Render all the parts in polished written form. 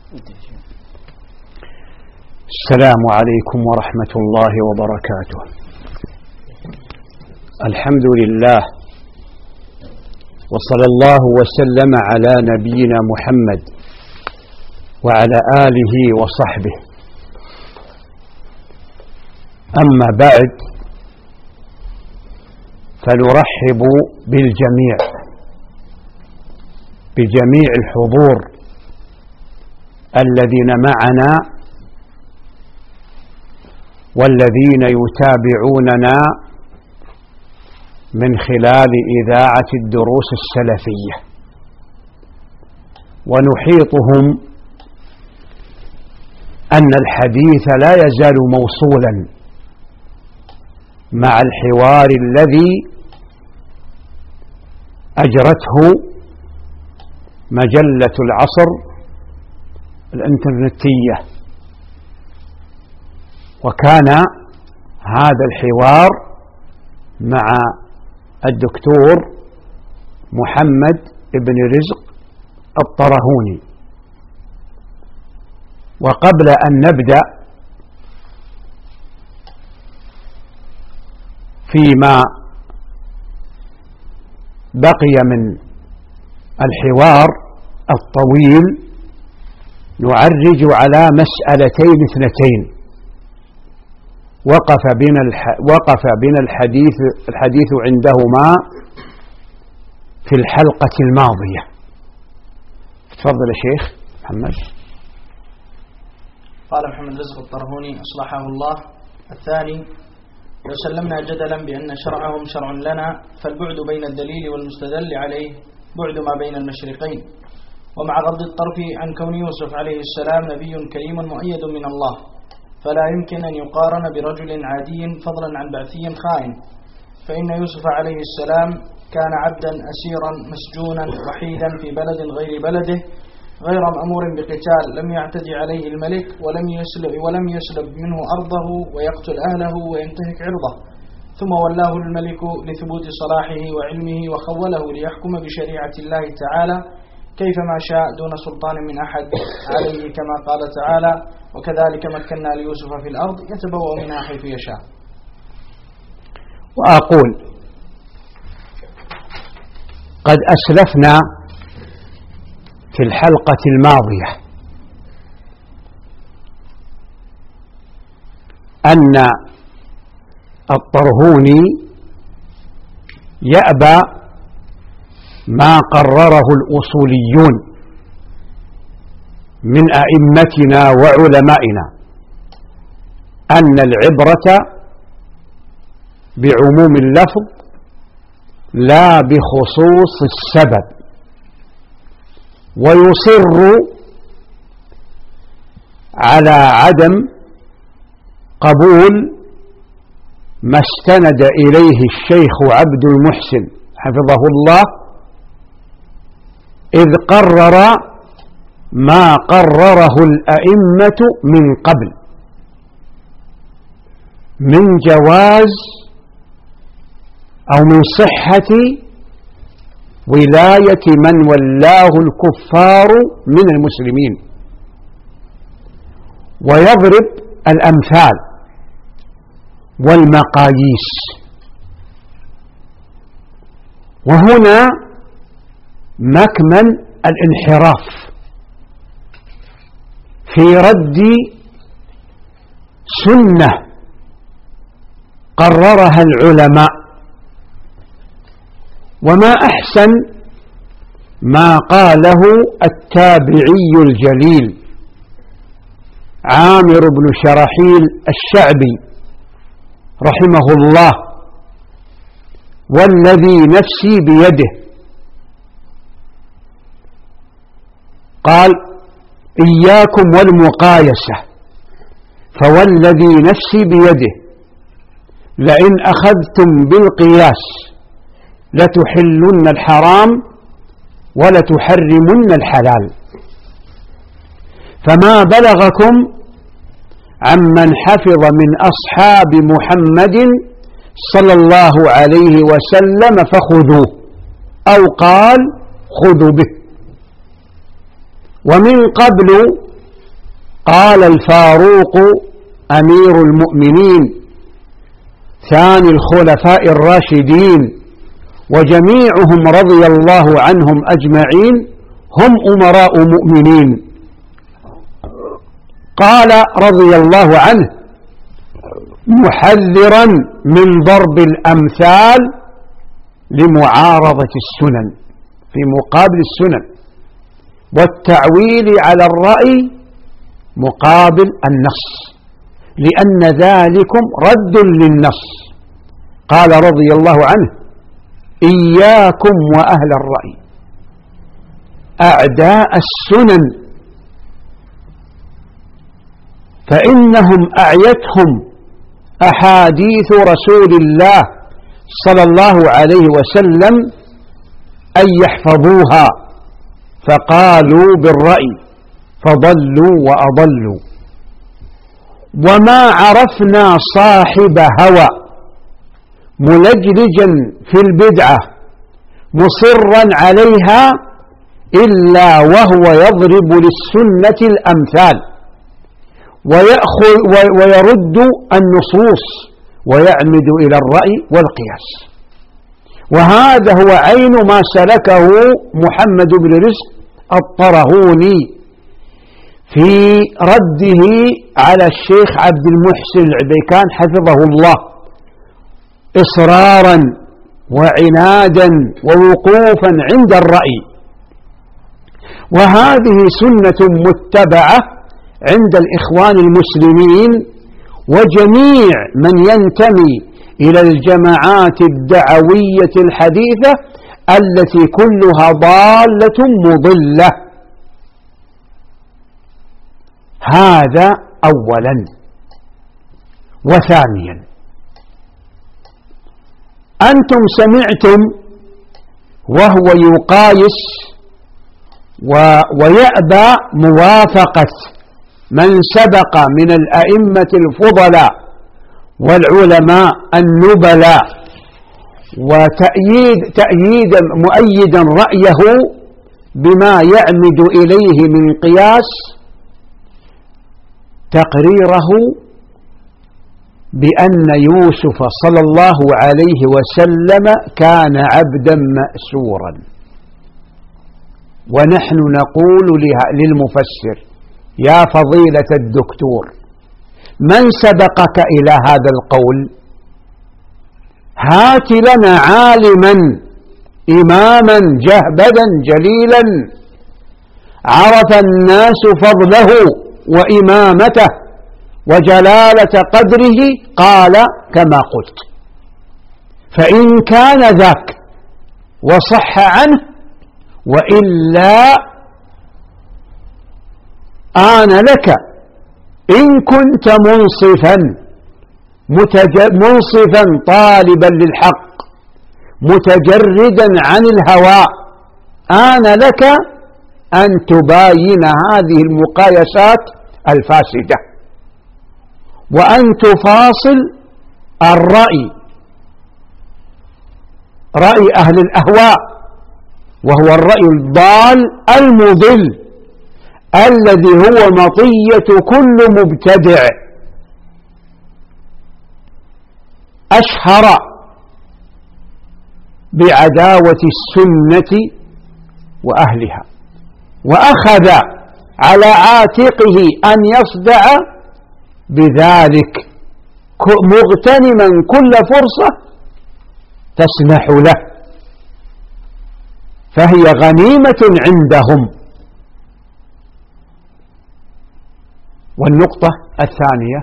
السلام عليكم ورحمة الله وبركاته. الحمد لله، وصلى الله وسلم على نبينا محمد وعلى آله وصحبه. أما بعد، فنرحب بالجميع، بجميع الحضور الذين معنا والذين يتابعوننا من خلال إذاعة الدروس السلفية، ونحيطهم أن الحديث لا يزال موصولا مع الحوار الذي أجرته مجلة العصر الإنترنتية، وكان هذا الحوار مع الدكتور محمد بن رزق الطرهوني. وقبل أن نبدأ فيما بقي من الحوار الطويل، نعرج على مسألتين اثنتين وقف بنا الحديث عندهما في الحلقة الماضية. تفضل يا شيخ محمد. قال محمد رزق الطرهوني أصلحه الله: الثاني، لو سلمنا جدلا بأن شرعهم شرع لنا، فالبعد بين الدليل والمستدل عليه بعد ما بين المشرقين، ومع غض الطرف عن كون يوسف عليه السلام نبي كريم مؤيد من الله، فلا يمكن أن يقارن برجل عادي فضلا عن بعثي خائن، فإن يوسف عليه السلام كان عبدا أسيرا مسجونا وحيدا في بلد غير بلده، غير مأمور بقتال، لم يعتدي عليه الملك ولم يسلب منه أرضه ويقتل أهله وينتهك عرضه، ثم ولاه الملك لثبوت صلاحه وعلمه وخوله ليحكم بشريعة الله تعالى كيفما شاء دون سلطان من أحد عليه، كما قال تعالى: وكذلك مكنا ليوسف في الأرض يتبوأ منها حيث يشاء. وأقول: قد أسلفنا في الحلقة الماضية أن الطرهوني يأبى ما قرره الأصوليون من أئمتنا وعلمائنا، أن العبرة بعموم اللفظ لا بخصوص السبب، ويصر على عدم قبول ما استند إليه الشيخ عبد المحسن حفظه الله، إذ قرر ما قرره الأئمة من قبل من جواز أو من صحة ولاية من ولاه الكفار من المسلمين، ويضرب الأمثال والمقاييس. وهنا مكمن الانحراف في رد سنة قررها العلماء. وما أحسن ما قاله التابعي الجليل عامر بن شرحيل الشعبي رحمه الله: والذي نفسي بيده، قال: إياكم والمقايسة، فوالذي نفسي بيده لئن أخذتم بالقياس لتحلن الحرام ولتحرمن الحلال. فما بلغكم عمن حفظ من أصحاب محمد صلى الله عليه وسلم فخذوه، أو قال: خذوا به. ومن قبل قال الفاروق أمير المؤمنين ثاني الخلفاء الراشدين وجميعهم رضي الله عنهم أجمعين هم أمراء مؤمنين. قال رضي الله عنه محذرا من ضرب الأمثال لمعارضة السنن في مقابل السنن والتعويل على الرأي مقابل النص، لأن ذلكم رد للنص. قال رضي الله عنه إياكم وأهل الرأي أعداء السنن، فإنهم أعيتهم أحاديث رسول الله صلى الله عليه وسلم أن يحفظوها، فقالوا بالرأي فضلوا وأضلوا. وما عرفنا صاحب هوى ملجلجا في البدعة مصرا عليها إلا وهو يضرب للسنة الأمثال ويرد النصوص ويعمد إلى الرأي والقياس. وهذا هو عين ما سلكه محمد بن رزق الطرهوني في رده على الشيخ عبد المحسن العبيكان حفظه الله، إصرارا وعنادا ووقوفا عند الرأي. وهذه سنة متبعة عند الإخوان المسلمين وجميع من ينتمي إلى الجماعات الدعوية الحديثة التي كلها ضالة مضلة. هذا أولا. وثانيا، أنتم سمعتم وهو يقايس ويأبى موافقة من سبق من الأئمة الفضلاء والعلماء النبلاء وتأييدا مؤيدا رأيه بما يعمد إليه من قياس، تقريره بأن يوسف صلى الله عليه وسلم كان عبدا مأسورا. ونحن نقول للمفسر يا فضيلة الدكتور من سبقك إلى هذا القول؟ هات لنا عالما إماما جهبدا جليلا عرف الناس فضله وإمامته وجلالة قدره قال كما قلت. فإن كان ذاك وصح عنه، وإلا آن لك إن كنت منصفا طالبا للحق متجردا عن الهوى، آن لك أن تباين هذه المقايسات الفاسدة وأن تفاصل الرأي، رأي أهل الأهواء، وهو الرأي الضال المضل الذي هو مطية كل مبتدع. أشهر بعداوة السنة وأهلها، وأخذ على عاتقه أن يصدع بذلك مغتنما كل فرصة تسمح له، فهي غنيمة عندهم. والنقطة الثانية،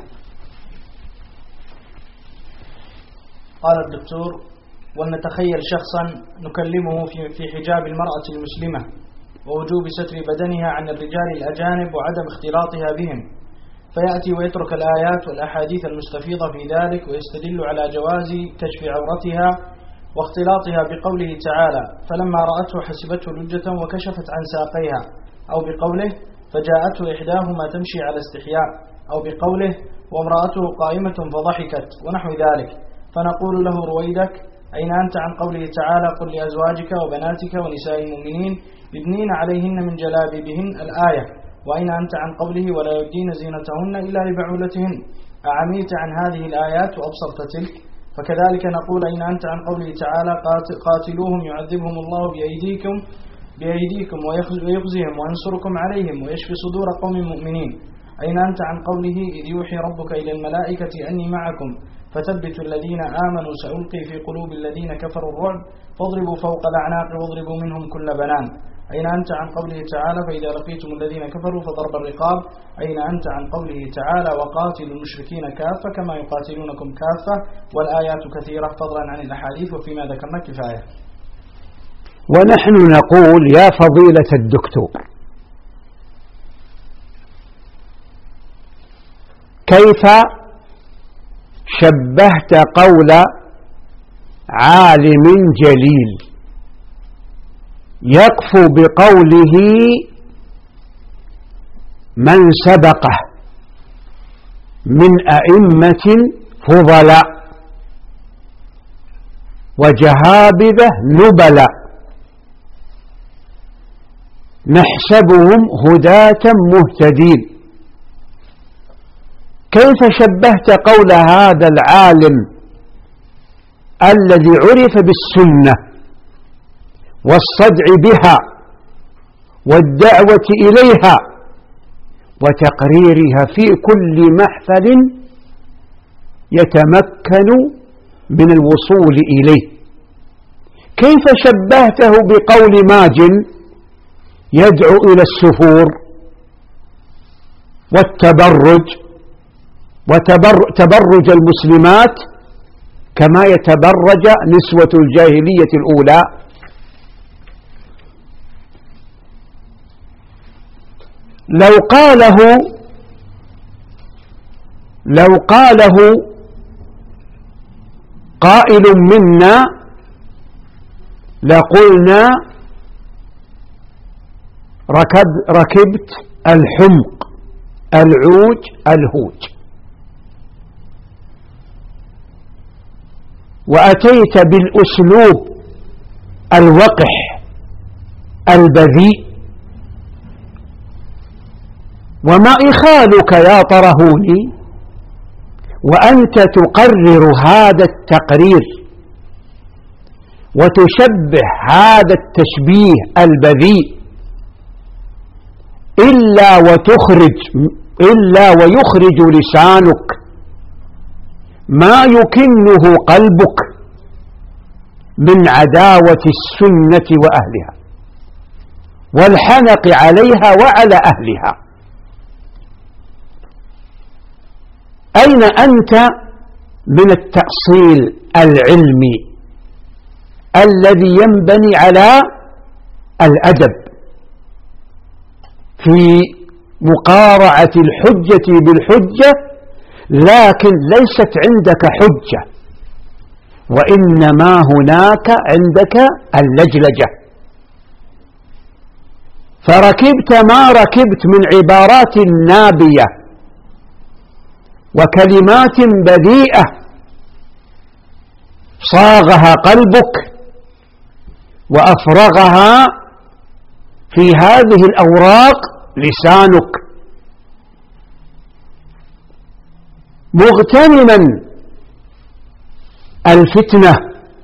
قال الدكتور: ولنتخيل شخصا نكلمه في حجاب المرأة المسلمة ووجوب ستر بدنها عن الرجال الأجانب وعدم اختلاطها بهم، فيأتي ويترك الآيات والأحاديث المستفيضة في ذلك ويستدل على جواز كشف عورتها واختلاطها بقوله تعالى: فلما رأته حسبته لجة وكشفت عن ساقيها، أو بقوله: فجاءته إحداهما تمشي على استحياء، أو بقوله: وامرأته قائمة فضحكت، ونحو ذلك. فنقول له: رويدك، أين أنت عن قوله تعالى: قل لأزواجك وبناتك ونساء المؤمنين يدنين عليهن من جلابيبهن الآية، وأين أنت عن قوله ولا يبدين زينتهن إلا لبعولتهن؟ أعميت عن هذه الآيات وأبصرت تلك؟ فكذلك نقول أين أنت عن قوله تعالى قاتلوهم يعذبهم الله بأيديكم ويخزيهم وينصركم عليهم ويشفي صدور قوم مؤمنين؟ أين أنت عن قوله إذ يوحي ربك إلى الملائكة أني معكم فثبتوا الذين آمنوا سألقي في قلوب الذين كفروا الرعب فاضربوا فوق الأعناق واضربوا منهم كل بنان؟ أين أنت عن قوله تعالى فإذا لقيتم الذين كفروا فضرب الرقاب؟ أين أنت عن قوله تعالى وقاتلوا المشركين كافة كما يقاتلونكم كافة؟ والآيات كثيرة فضلا عن الأحاديث وفيما ذكرنا كفاية. ونحن نقول يا فضيلة الدكتور، كيف شبهت قول عالم جليل يكفو بقوله من سبقه من أئمة فضلاء وجهابذة نبلاء نحسبهم هداة مهتدين، كيف شبهت قول هذا العالم الذي عرف بالسنة والصدع بها والدعوة إليها وتقريرها في كل محفل يتمكن من الوصول إليه، كيف شبهته بقول ماج يدعو إلى السفور والتبرج وتبرج المسلمات كما يتبرج نسوة الجاهلية الأولى؟ لو قاله قائل منا لقلنا ركبت الحمق العوج الهوج، وأتيت بالأسلوب الوقح البذيء، وما إخالك يا طرهوني وأنت تقرر هذا التقرير وتشبه هذا التشبيه البذيء إلا ويخرج لسانك ما يكنه قلبك من عداوة السنة وأهلها والحنق عليها وعلى أهلها. أين أنت من التأصيل العلمي الذي ينبني على الأدب في مقارعة الحجة بالحجة، لكن ليست عندك حجة وإنما هناك عندك اللجلجة، فركبت ما ركبت من عبارات نابية وكلمات بذيئة صاغها قلبك وأفرغها في هذه الأوراق لسانك، مغتنما الفتنة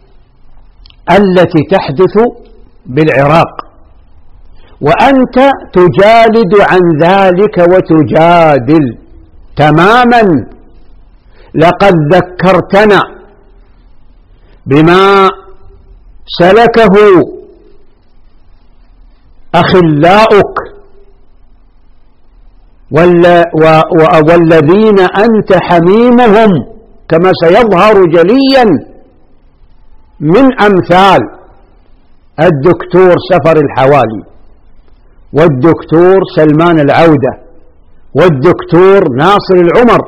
التي تحدث بالعراق، وأنت تجالد عن ذلك وتجادل تماما. لقد ذكرتنا بما سلكه أخلاؤك والذين أنت حميمهم كما سيظهر جليا من أمثال الدكتور سفر الحوالي والدكتور سلمان العودة والدكتور ناصر العمر،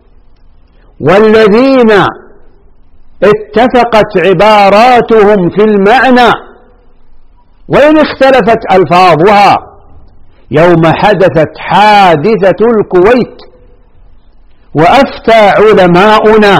والذين اتفقت عباراتهم في المعنى وإن اختلفت ألفاظها يوم حدثت حادثة الكويت وأفتى علماؤنا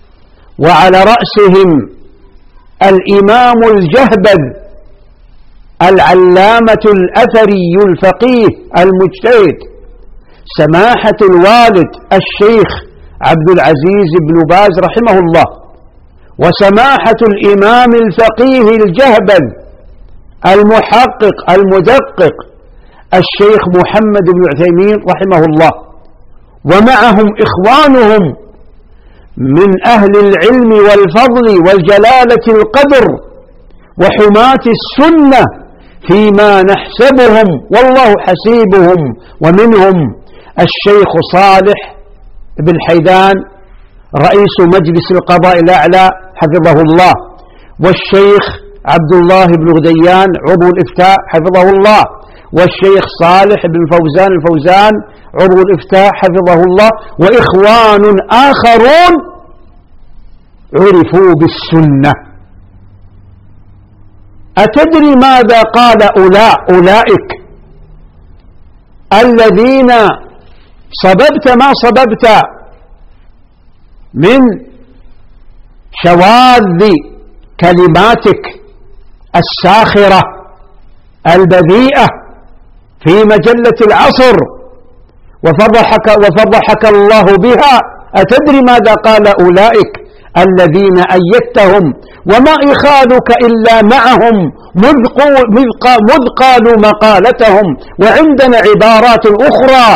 وعلى رأسهم الإمام الجهبذ العلامة الأثري الفقيه المجتهد سماحة الوالد الشيخ عبد العزيز بن باز رحمه الله، وسماحة الإمام الفقيه الجهبل المحقق المدقق الشيخ محمد بن عثيمين رحمه الله، ومعهم إخوانهم من أهل العلم والفضل والجلالة القدر وحماة السنة فيما نحسبهم والله حسيبهم، ومنهم الشيخ صالح بن حيدان رئيس مجلس القضاء الأعلى حفظه الله، والشيخ عبد الله بن غديان عضو الإفتاء حفظه الله، والشيخ صالح بن فوزان الفوزان عضو الإفتاء حفظه الله، وإخوان آخرون عرفوا بالسنة. أتدري ماذا قال أولئك الذين صببت ما صببت من شواذ كلماتك الساخرة البذيئة في مجلة العصر وفضحك الله بها؟ أتدري ماذا قال أولئك الذين أيدتهم؟ وما إخالك إلا معهم مذ قالوا مقالتهم، وعندنا عبارات أخرى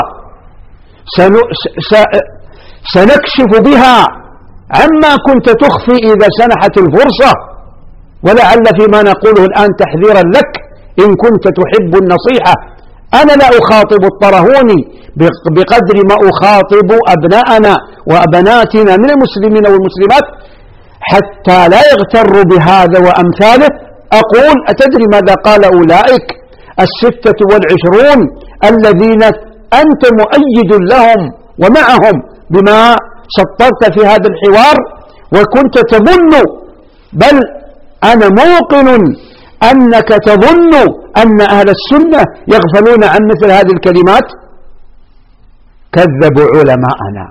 سنكشف بها عما كنت تخفي إذا سنحت الفرصة، ولعل فيما نقوله الآن تحذيرا لك إن كنت تحب النصيحة. أنا لا أخاطب الطرهوني بقدر ما أخاطب أبناءنا وأبناتنا من المسلمين والمسلمات حتى لا يغتروا بهذا وأمثاله. أقول أتدري ماذا قال أولئك 26 الذين أنت مؤيد لهم ومعهم بما سطرت في هذا الحوار، وكنت تظن، بل أنا موقن أنك تظن أن أهل السنة يغفلون عن مثل هذه الكلمات؟ كذبوا علماءنا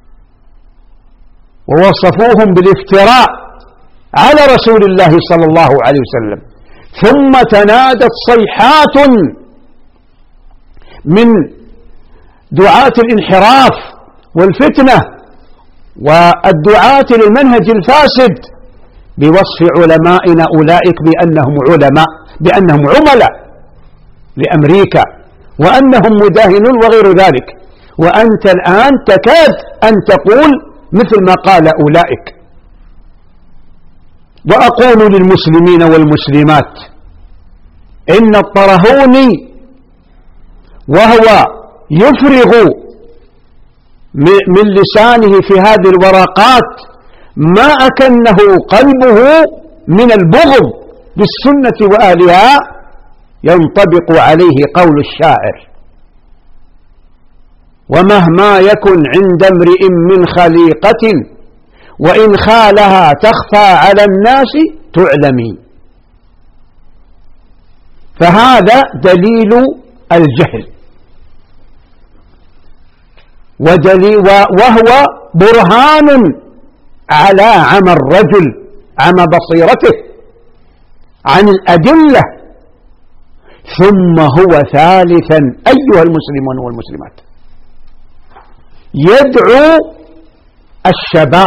ووصفوهم بالافتراء على رسول الله صلى الله عليه وسلم، ثم تنادت صيحات من دعاة الانحراف والفتنة والدعاة للمنهج الفاسد بوصف علمائنا أولئك بأنهم عملاء لأمريكا وأنهم مداهنون وغير ذلك، وأنت الآن تكاد أن تقول مثل ما قال أولئك. وأقول للمسلمين والمسلمات إن الطرهوني وهو يفرغ من لسانه في هذه الورقات ما أكنه قلبه من البغض للسنة وأهلها، ينطبق عليه قول الشاعر: ومهما يكن عند امرئ من خليقة وإن خالها تخفى على الناس تعلمي. فهذا دليل الجهل وهو برهان على عمى الرجل، عمى بصيرته عن الأدلة. ثم هو ثالثا أيها المسلمون والمسلمات يدعو الشباب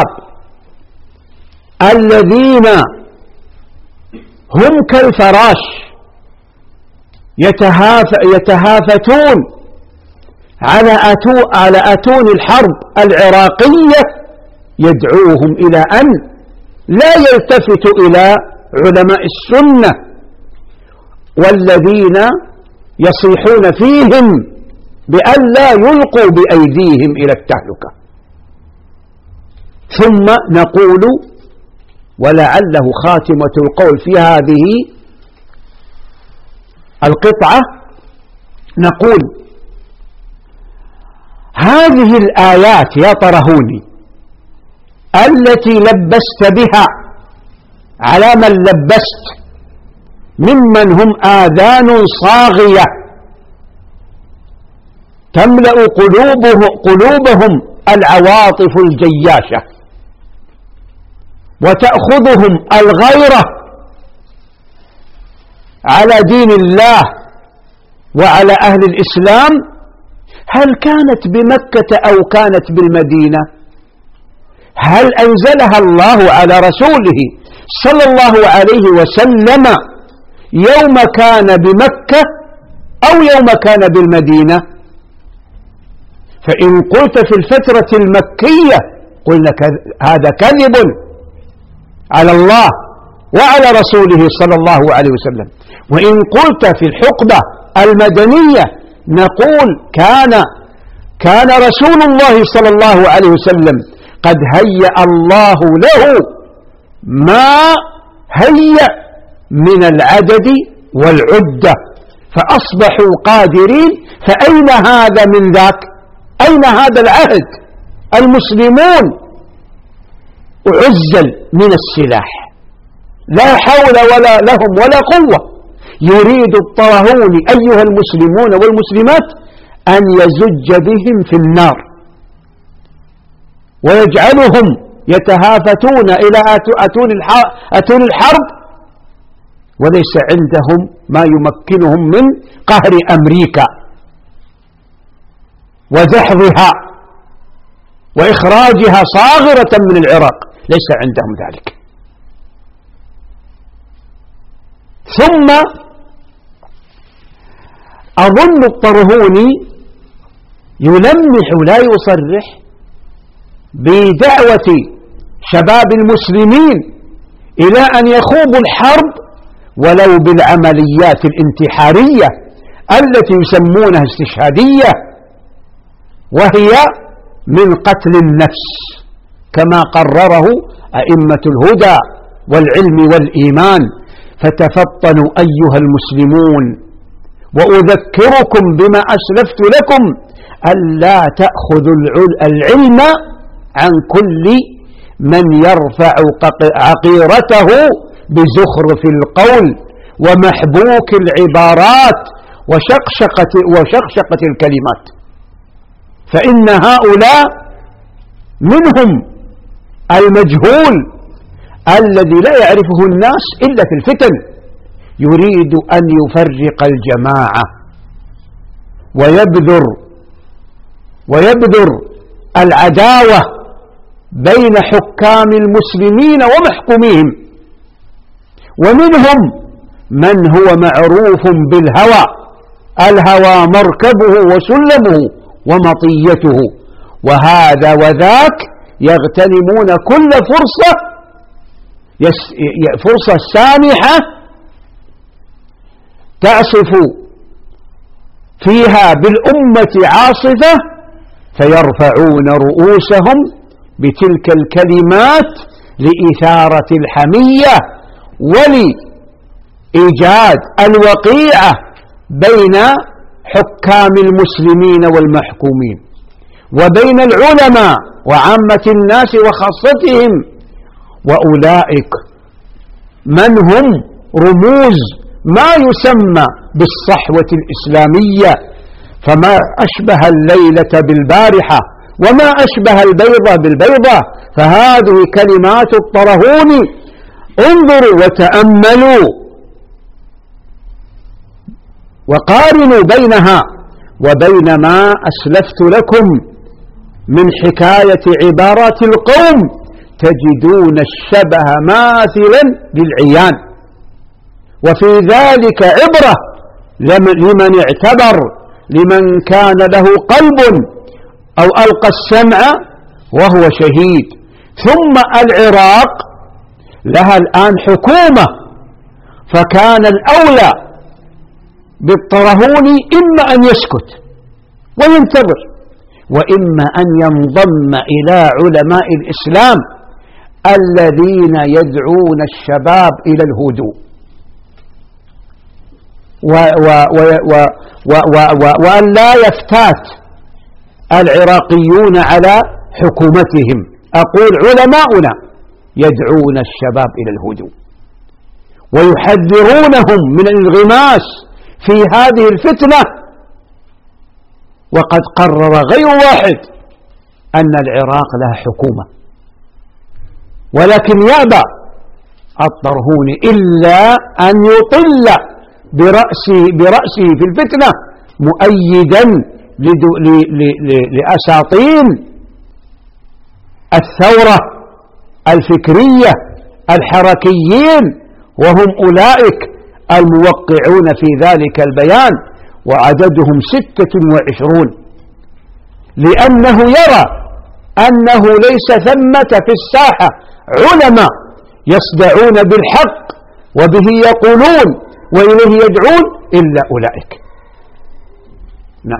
الذين هم كالفراش يتهافتون على أتون الحرب العراقية، يدعوهم إلى أن لا يلتفتوا إلى علماء السنة والذين يصيحون فيهم بأن لا يلقوا بأيديهم إلى التهلكة. ثم نقول، ولعله خاتمة القول في هذه القطعة، نقول: هذه الآيات يا طرهوني التي لبست بها على من لبست ممن هم آذان صاغية تملأ قلوبهم العواطف الجياشة وتأخذهم الغيرة على دين الله وعلى أهل الإسلام، هل كانت بمكة أو كانت بالمدينة؟ هل أنزلها الله على رسوله صلى الله عليه وسلم يوم كان بمكة أو يوم كان بالمدينة؟ فإن قلت في الفترة المكية قلنا هذا كذب على الله وعلى رسوله صلى الله عليه وسلم. وإن قلت في الحقبة المدنية نقول كان رسول الله صلى الله عليه وسلم قد هيأ الله له ما هيأ من العدد والعدة فأصبحوا قادرين. فأين هذا من ذاك؟ أين هذا العهد؟ المسلمون أعزل من السلاح، لا حول ولا لهم ولا قوة. يريد الطرهون أيها المسلمون والمسلمات أن يزج بهم في النار ويجعلهم يتهافتون إلى أتون الحرب، وليس عندهم ما يمكنهم من قهر أمريكا ودحضها وإخراجها صاغرة من العراق، ليس عندهم ذلك. ثم أظن الطرهوني يلمح لا يصرح بدعوة شباب المسلمين إلى أن يخوضوا الحرب ولو بالعمليات الانتحارية التي يسمونها استشهادية، وهي من قتل النفس كما قرره أئمة الهدى والعلم والإيمان. فتفطنوا أيها المسلمون، وأذكركم بما أسلفت لكم ألا تأخذوا العلم عن كل من يرفع عقيرته بزخرف القول ومحبوك العبارات وشقشقة الكلمات، فإن هؤلاء منهم المجهول الذي لا يعرفه الناس إلا في الفتن، يريد أن يفرق الجماعة ويبذر العداوة بين حكام المسلمين ومحكوميهم. ومنهم من هو معروف بالهوى، الهوى مركبه وسلمه ومطيته، وهذا وذاك يغتنمون كل فرصة سانحة تعصف فيها بالأمة عاصفة، فيرفعون رؤوسهم بتلك الكلمات لإثارة الحمية ولإيجاد الوقيعة بين حكام المسلمين والمحكومين، وبين العلماء وعامة الناس وخاصتهم. وأولئك من هم رموز ما يسمى بالصحوة الإسلامية، فما أشبه الليلة بالبارحة وما أشبه البيضة بالبيضة. فهذه كلمات الطرهون، انظروا وتأملوا وقارنوا بينها وبين ما أسلفت لكم من حكاية عبارات القوم، تجدون الشبه ماثلا للعيان. وفي ذلك عبرة لمن اعتبر، لمن كان له قلب أو ألقى السمع وهو شهيد. ثم العراق لها الآن حكومة، فكان الأولى بالطرهون إما أن يسكت وينتظر، وإما أن ينضم إلى علماء الإسلام الذين يدعون الشباب إلى الهدوء، وأن لا يفتات العراقيون على حكومتهم. أقول علماؤنا يدعون الشباب إلى الهدوء ويحذرونهم من الانغماس في هذه الفتنة. وقد قرر غير واحد أن العراق لها حكومة، ولكن يأبى الطرهون إلا أن يطل برأسه في الفتنة مؤيدا لأساطين الثورة الفكرية الحركيين، وهم أولئك الموقعون في ذلك البيان، وعددهم 26، لأنه يرى أنه ليس ثمة في الساحة علماء يصدعون بالحق وبه يقولون وإليه يدعون إلا أولئك. نعم.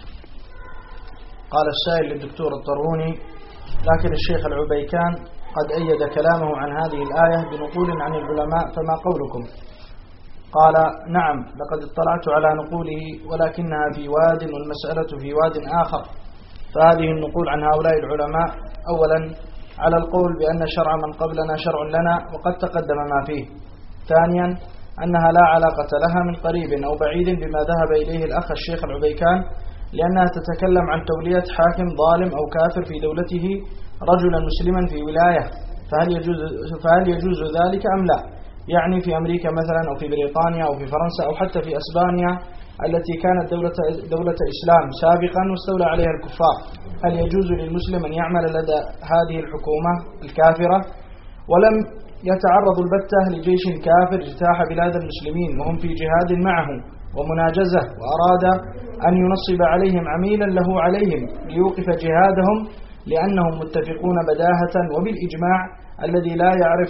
قال السائل للدكتور الطرهوني: لكن الشيخ العبيكان قد أيد كلامه عن هذه الآية بنقول عن العلماء، فما قولكم؟ قال: نعم، لقد اطلعت على نقوله، ولكنها في واد والمسألة في واد آخر. فهذه النقول عن هؤلاء العلماء أولا على القول بأن شرع من قبلنا شرع لنا، وقد تقدم ما فيه. ثانيا أنها لا علاقة لها من قريب أو بعيد بما ذهب إليه الأخ الشيخ العبيكان، لأنها تتكلم عن تولية حاكم ظالم أو كافر في دولته رجلا مسلما في ولاية، فهل يجوز ذلك أم لا؟ يعني في أمريكا مثلا، أو في بريطانيا، أو في فرنسا، أو حتى في أسبانيا التي كانت دولة إسلام سابقا واستولى عليها الكفار، هل يجوز للمسلم أن يعمل لدى هذه الحكومة الكافرة ولم يتعرض البتة لجيش كافر اجتاح بلاد المسلمين وهم في جهاد معه ومناجزة، وأراد أن ينصب عليهم عميلا له عليهم ليوقف جهادهم، لأنهم متفقون بداهة وبالإجماع الذي لا يعرف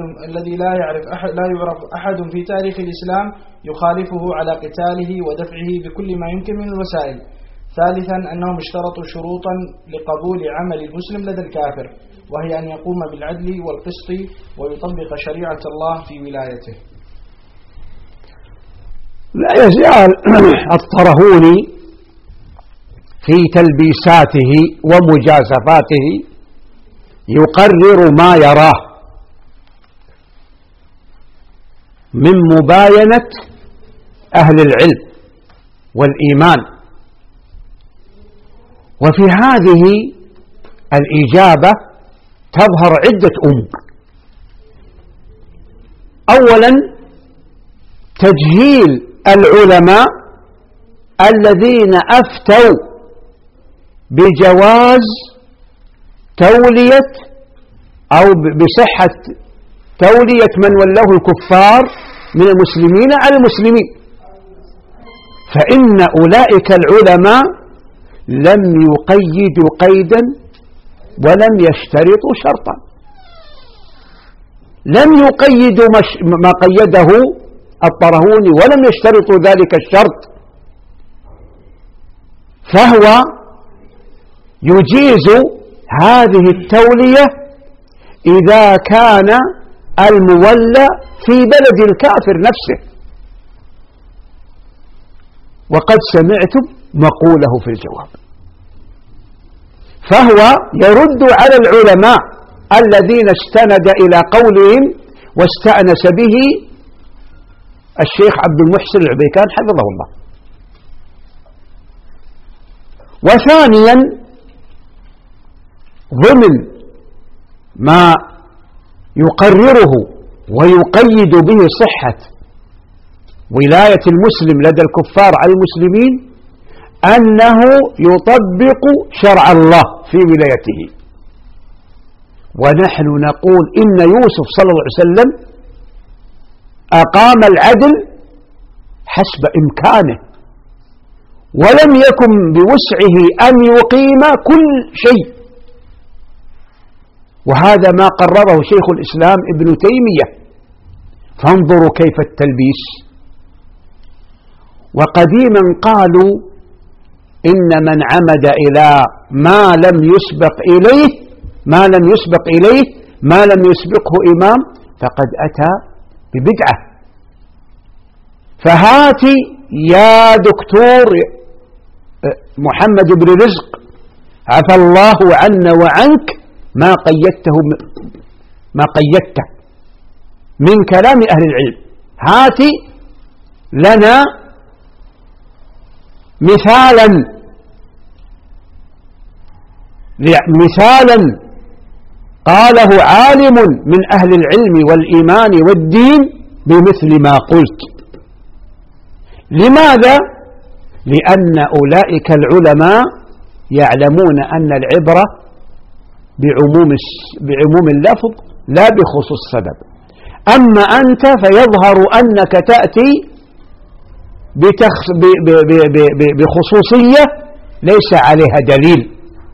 أحد في تاريخ الإسلام يخالفه على قتاله ودفعه بكل ما يمكن من الوسائل. ثالثا أنهم اشترطوا شروطا لقبول عمل المسلم لدى الكافر، وهي أن يقوم بالعدل والقسط ويطبق شريعة الله في ولايته. لا يزال الطرهوني في تلبيساته ومجازفاته يقرر ما يراه من مباينة أهل العلم والإيمان، وفي هذه الإجابة تظهر عدة أمور. أولا تجهيل العلماء الذين أفتوا بجواز تولية أو بصحة تولية من ولوه الكفار من المسلمين على المسلمين، فإن أولئك العلماء لم يقيدوا قيدا ولم يشترطوا شرطا، لم يقيدوا ما قيده الطرهوني ولم يشترطوا ذلك الشرط، فهو يجيز هذه التولية إذا كان المولى في بلد الكافر نفسه. وقد سمعتم مقوله في الجواب، فهو يرد على العلماء الذين استند إلى قولهم واستأنس به الشيخ عبد المحسن العبيكان حفظه الله. وثانيا ضمن ما يقرره ويقيد به صحة ولاية المسلم لدى الكفار على المسلمين أنه يطبق شرع الله في ولايته. ونحن نقول إن يوسف صلى الله عليه وسلم أقام العدل حسب إمكانه، ولم يكن بوسعه أن يقيم كل شيء، وهذا ما قرره شيخ الإسلام ابن تيمية. فانظروا كيف التلبيس. وقديما قالوا إن من عمد إلى ما لم يسبق إليه ما لم يسبقه إمام فقد أتى ببدعة. فهاتي يا دكتور محمد بن رزق عفى الله عنا وعنك ما قيدته من كلام أهل العلم، هاتي لنا مثالا قاله عالم من أهل العلم والإيمان والدين بمثل ما قلت. لماذا؟ لأن أولئك العلماء يعلمون أن العبرة بعموم اللفظ لا بخصوص السبب. أما أنت فيظهر أنك تأتي بخصوصية ليس عليها دليل.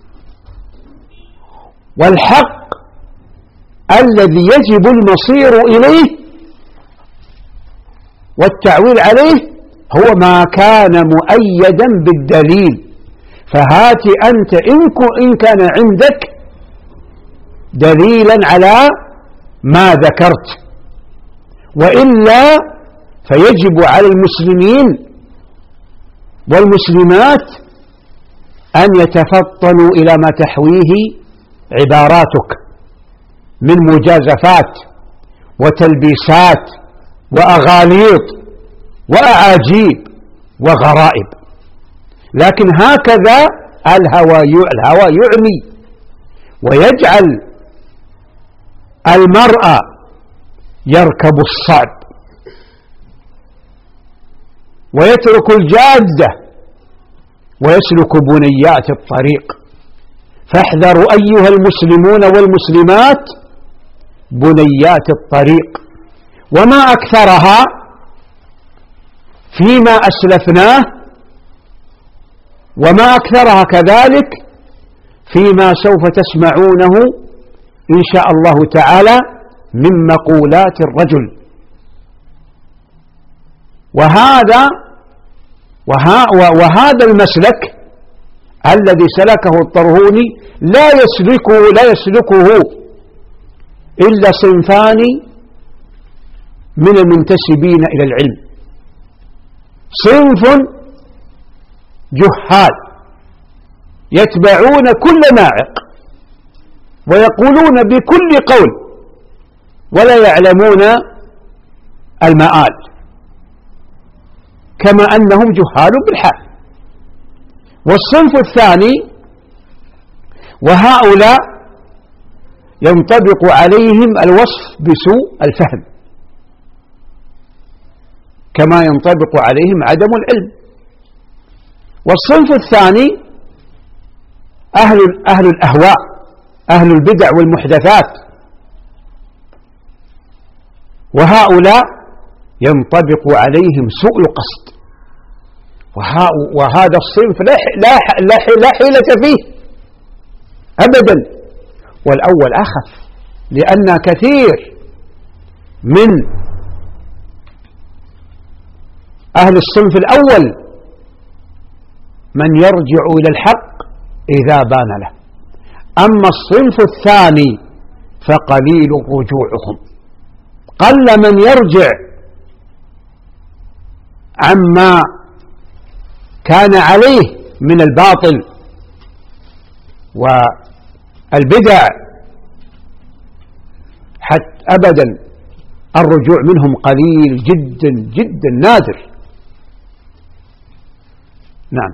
والحق الذي يجب المصير إليه والتعويل عليه هو ما كان مؤيدا بالدليل. فهات أنت إن كان عندك دليلا على ما ذكرت، وإلا فيجب على المسلمين والمسلمات أن يتفطنوا إلى ما تحويه عباراتك من مجازفات وتلبيسات وأغاليط وأعاجيب وغرائب. لكن هكذا الهوى يعمي ويجعل المرء يركب الصعب ويترك الجادة ويسلك بنيات الطريق. فاحذروا أيها المسلمون والمسلمات بنيات الطريق، وما أكثرها فيما أسلفناه، وما أكثرها كذلك فيما سوف تسمعونه إن شاء الله تعالى من مقولات الرجل. وهذا المسلك الذي سلكه الطرهوني لا يسلكه إلا صنفان من المنتسبين إلى العلم. صنف جهال يتبعون كل ناعق ويقولون بكل قول ولا يعلمون المآل، كما أنهم جهال بالحال. والصنف الثاني وهؤلاء ينطبق عليهم الوصف بسوء الفهم كما ينطبق عليهم عدم العلم. والصنف الثاني أهل الأهواء، أهل البدع والمحدثات، وهؤلاء ينطبق عليهم سوء القصد. وهذا الصنف لا حيلة فيه أبدا. والأول أخف، لأن كثير من أهل الصنف الأول من يرجع إلى الحق إذا بان له. أما الصنف الثاني فقليل رجوعهم، قل من يرجع عما كان عليه من الباطل والبدع، حتى أبدا الرجوع منهم قليل جدا جدا نادر. نعم.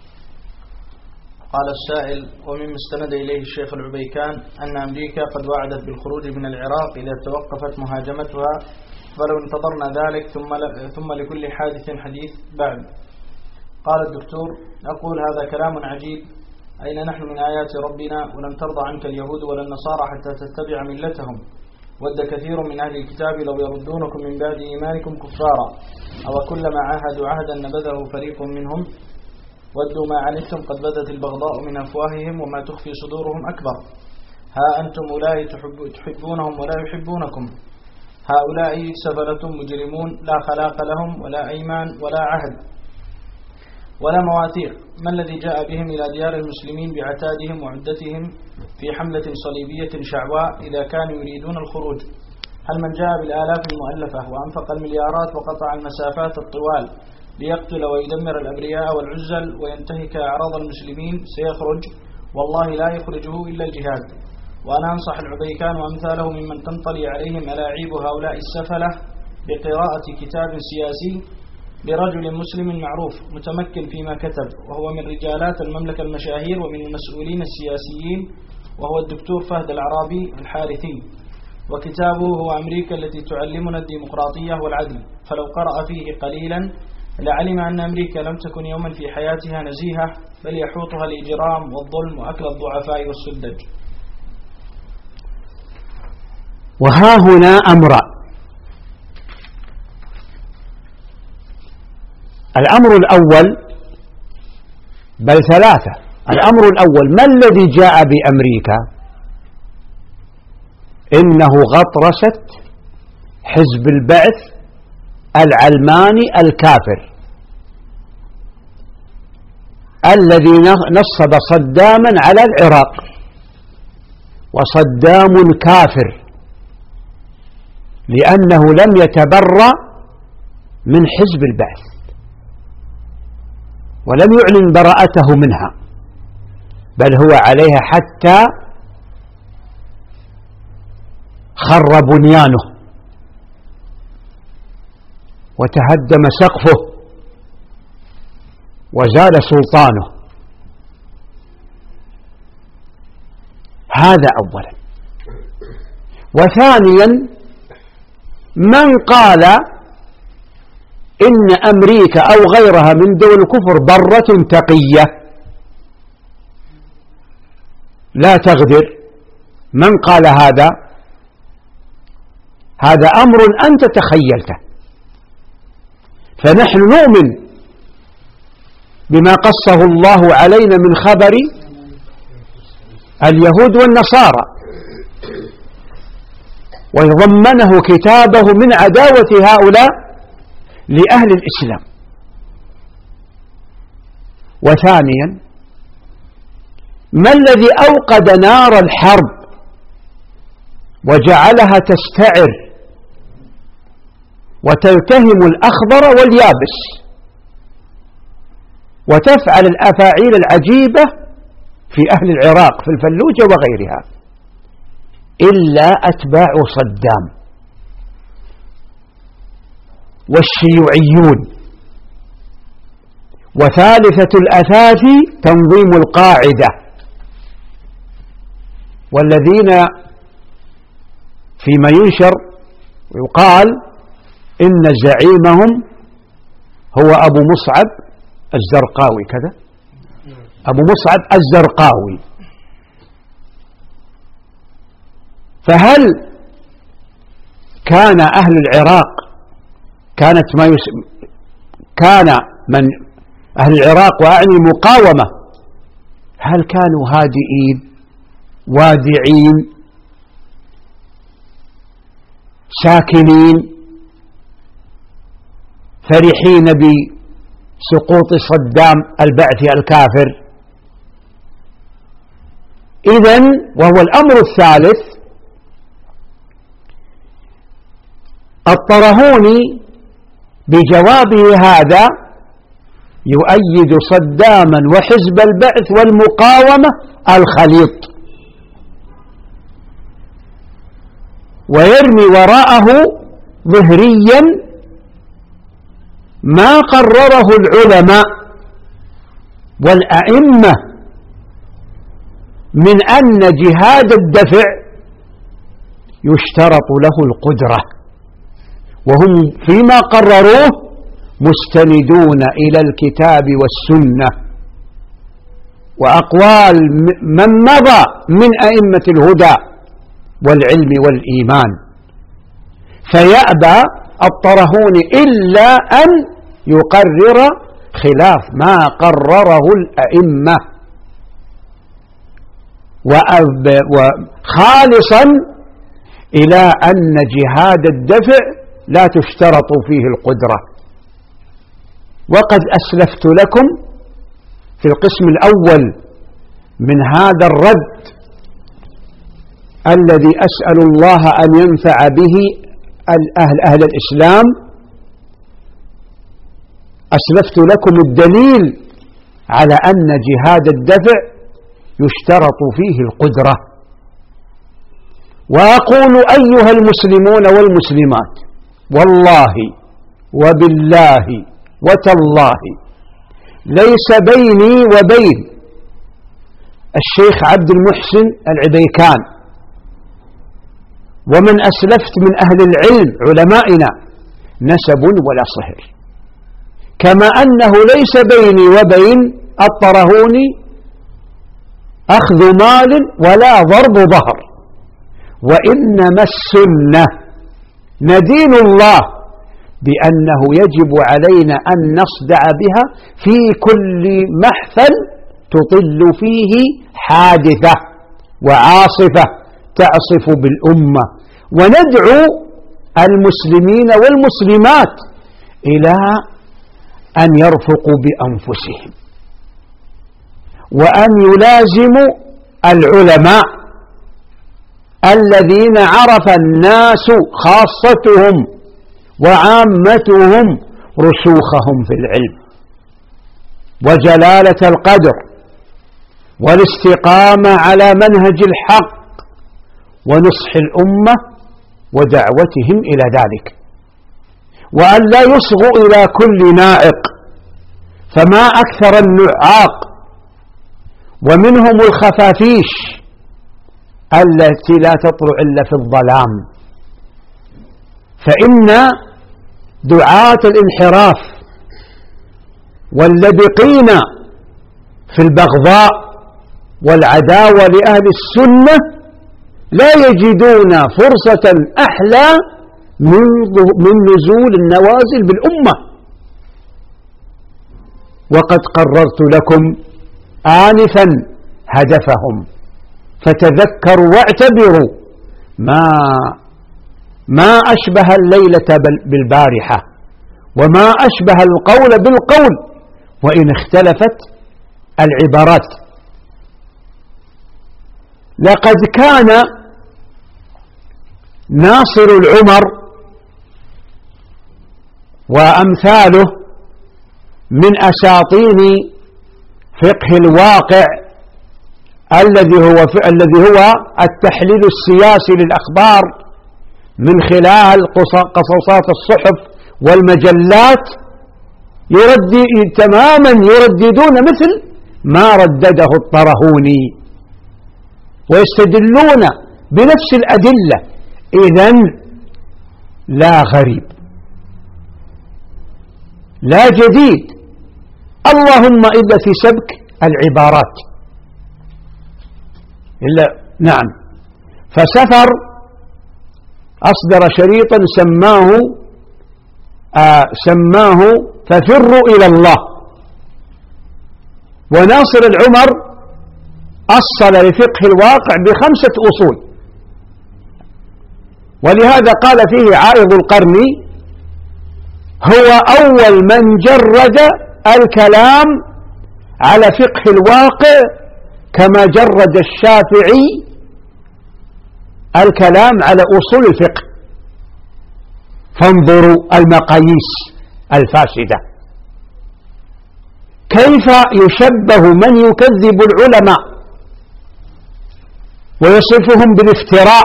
قال السائل: ومما استند إليه الشيخ العبيكان أن أمريكا قد وعدت بالخروج من العراق إذا توقفت مهاجمتها، فلو انتظرنا ذلك ثم لكل حادث حديث بعد. قال الدكتور: أقول هذا كلام عجيب، أين نحن من آيات ربنا؟ ولن ترضى عنك اليهود ولا النصارى حتى تتبع ملتهم، ود كثير من أهل الكتاب لو يردونكم من بعد إيمانكم كفارا، أو كلما عاهدوا عهدا نبذه فريق منهم، ودوا ما عنتم قد بدت البغضاء من أفواههم وما تخفي صدورهم أكبر، ها أنتم أولئك تحبونهم ولا يحبونكم، هؤلاء سفلة مجرمون لا خلاق لهم ولا أيمان ولا عهد ولا مواثيق. ما الذي جاء بهم إلى ديار المسلمين بعتادهم وعدتهم في حملة صليبية شعواء إذا كانوا يريدون الخروج؟ هل من جاء بالآلاف المؤلفة وأنفق المليارات وقطع المسافات الطوال ليقتل ويدمر الأبرياء والعزل وينتهك أعراض المسلمين سيخرج؟ والله لا يخرجه إلا الجهاد. وأنا أنصح العبيكان وأمثاله ممن تنطلي عليهم ألاعيب هؤلاء السفلة بقراءة كتاب سياسي لرجل مسلم معروف متمكن فيما كتب، وهو من رجالات المملكة المشاهير ومن المسؤولين السياسيين، وهو الدكتور فهد العرابي الحارثي، وكتابه هو أمريكا التي تعلمنا الديمقراطية والعدل. فلو قرأ فيه قليلا لعلم أن أمريكا لم تكن يوما في حياتها نزيهة، بل يحوطها الإجرام والظلم وأكل الضعفاء والسذج. وها هنا أمران: الأمر الأول، بل ثلاثة. الأمر الأول: ما الذي جاء بأمريكا؟ إنه غطرسة حزب البعث العلماني الكافر الذي نصب صداما على العراق، وصدام كافر لأنه لم يتبرأ من حزب البعث ولم يعلن براءته منها، بل هو عليها حتى خر بنيانه وتهدم سقفه وزال سلطانه. هذا أولا. وثانيا: من قال إن أمريكا أو غيرها من دول الكفر برة تقية لا تغدر، من قال هذا؟ هذا أمر أنت تخيلته. فنحن نؤمن بما قصه الله علينا من خبر اليهود والنصارى، ويضمنه كتابه من عداوة هؤلاء لأهل الإسلام. وثانيا: ما الذي أوقد نار الحرب وجعلها تستعر وتلتهم الأخضر واليابس وتفعل الأفاعيل العجيبة في أهل العراق في الفلوجة وغيرها إلا أتباع صدام والشيوعيون. وثالثة الأثاث تنظيم القاعدة، والذين فيما ينشر ويقال إن زعيمهم هو أبو مصعب الزرقاوي، كذا أبو مصعب الزرقاوي. فهل كان أهل العراق كان من أهل العراق وأعني مقاومة، هل كانوا هادئين وادعين ساكنين فرحين بسقوط صدام البعث الكافر؟ إذن وهو الأمر الثالث: الطرهوني بجوابه هذا يؤيد صداما وحزب البعث والمقاومة الخليط، ويرمي وراءه ظهريا ما قرره العلماء والأئمة من أن جهاد الدفع يشترط له القدرة، وهم فيما قرروه مستندون إلى الكتاب والسنة وأقوال من مضى من أئمة الهدى والعلم والإيمان. فيأبى الطرهوني إلا أن يقرر خلاف ما قرره الأئمة، وخالصا إلى أن جهاد الدفع لا تشترط فيه القدرة. وقد أسلفت لكم في القسم الأول من هذا الرد الذي أسأل الله أن ينفع به أهل الإسلام، أسلفت لكم الدليل على أن جهاد الدفع يشترط فيه القدرة. وأقول أيها المسلمون والمسلمات، والله وبالله وتالله ليس بيني وبين الشيخ عبد المحسن العبيكان ومن أسلفت من أهل العلم علمائنا نسب ولا صهر، كما أنه ليس بيني وبين الطرهوني أخذ مال ولا ضرب ظهر، وإنما السنة ندين الله بأنه يجب علينا أن نصدع بها في كل محفل تطل فيه حادثة وعاصفة تعصف بالأمة، وندعو المسلمين والمسلمات إلى أن يرفقوا بأنفسهم وأن يلازموا العلماء الذين عرف الناس خاصتهم وعامتهم رسوخهم في العلم وجلالة القدر والاستقامة على منهج الحق ونصح الأمة ودعوتهم إلى ذلك، وأن لا يصغوا إلى كل نائق، فما أكثر النعاق ومنهم الخفافيش التي لا تطلع إلا في الظلام. فإن دعاة الانحراف واللبقين في البغضاء والعداوة لأهل السنة لا يجدون فرصة أحلى من نزول النوازل بالأمة. وقد قررت لكم آنفا هدفهم، فتذكروا واعتبروا ما أشبه الليلة بالبارحة، وما أشبه القول بالقول وإن اختلفت العبارات. لقد كان ناصر العمر وأمثاله من أساطين فقه الواقع الذي هو التحليل السياسي للأخبار من خلال قصصات الصحف والمجلات، يرددون مثل ما ردده الطرهوني ويستدلون بنفس الأدلة. إذن لا غريب لا جديد، اللهم إلا في سبك العبارات نعم. فسفر أصدر شريطا سماه ففروا إلى الله، وناصر العمر أصل لفقه الواقع ب5 أصول، ولهذا قال فيه عائض القرن: هو أول من جرد الكلام على فقه الواقع كما جرد الشافعي الكلام على أصول الفقه. فانظروا المقاييس الفاسدة، كيف يشبه من يكذب العلماء ويصفهم بالافتراء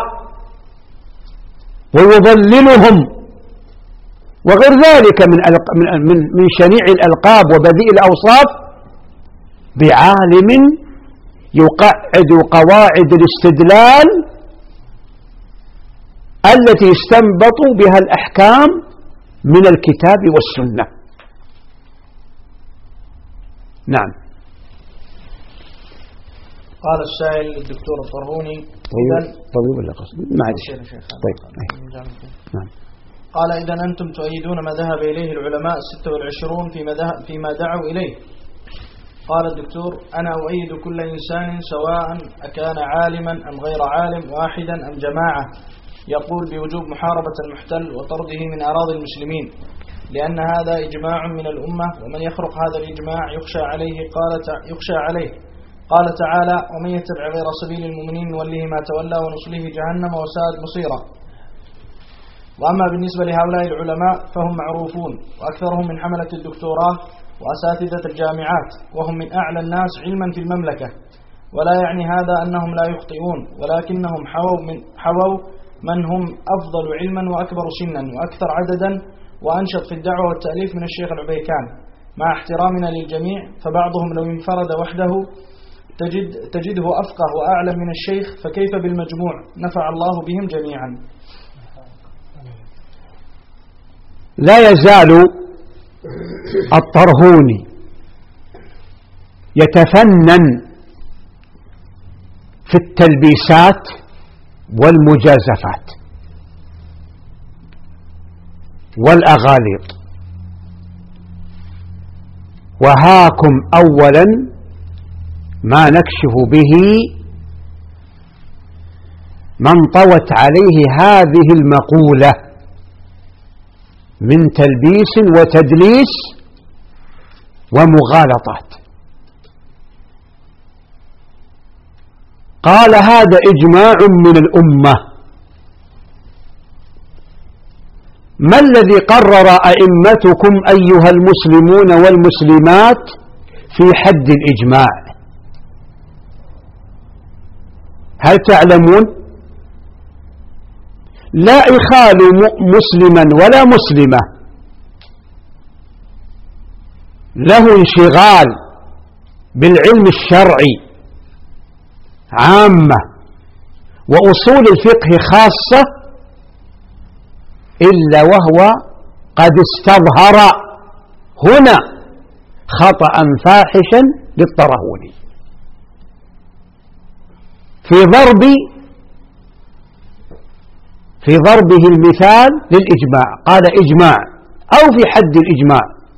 ويضللهم وغير ذلك من شنيع الألقاب وبذيء الأوصاف، بعالم يقعد قواعد الاستدلال التي استنبط بها الأحكام من الكتاب والسنة. نعم. قال السائل الدكتور الطرهوني: طبيب ولا قصد؟ ما عاد شيء. طيب. نعم. قال: إذن أنتم تؤيدون ما ذهب إليه العلماء 26 فيما دعوا إليه. قال الدكتور: أنا أؤيد كل إنسان سواء أكان عالما أم غير عالم، واحدا أم جماعة، يقول بوجوب محاربة المحتل وطرده من أراضي المسلمين، لأن هذا إجماع من الأمة، ومن يخرق هذا الإجماع يخشى عليه. قال تعالى: ومن يتبع غير سبيل المؤمنين نوله ما تولى ونصله جهنم وساءت مصيرا. وأما بالنسبة لهؤلاء العلماء فهم معروفون، وأكثرهم من حملة الدكتوراه وأساتذة الجامعات، وهم من أعلى الناس علما في المملكة، ولا يعني هذا أنهم لا يخطئون، ولكنهم حووا من هم أفضل علما وأكبر سنا وأكثر عددا وأنشط في الدعوة والتأليف من الشيخ العبيكان، مع احترامنا للجميع. فبعضهم لو انفرد وحده تجده أفقه وأعلم من الشيخ، فكيف بالمجموع؟ نفع الله بهم جميعا. لا يزال الطرهوني يتفنن في التلبيسات والمجازفات والأغاليط. وهاكم أولا ما نكشف به من طوت عليه هذه المقولة من تلبيس وتدليس ومغالطات. قال هذا إجماع من الأمة. ما الذي قرر أئمتكم أيها المسلمون والمسلمات في حد الإجماع؟ هل تعلمون؟ لا يخال مسلما ولا مسلمة له انشغال بالعلم الشرعي عامة وأصول الفقه خاصة إلا وهو قد استظهر هنا خطأ فاحشا للطرهوني في ضربه المثال للإجماع. قال إجماع أو في حد الإجماع،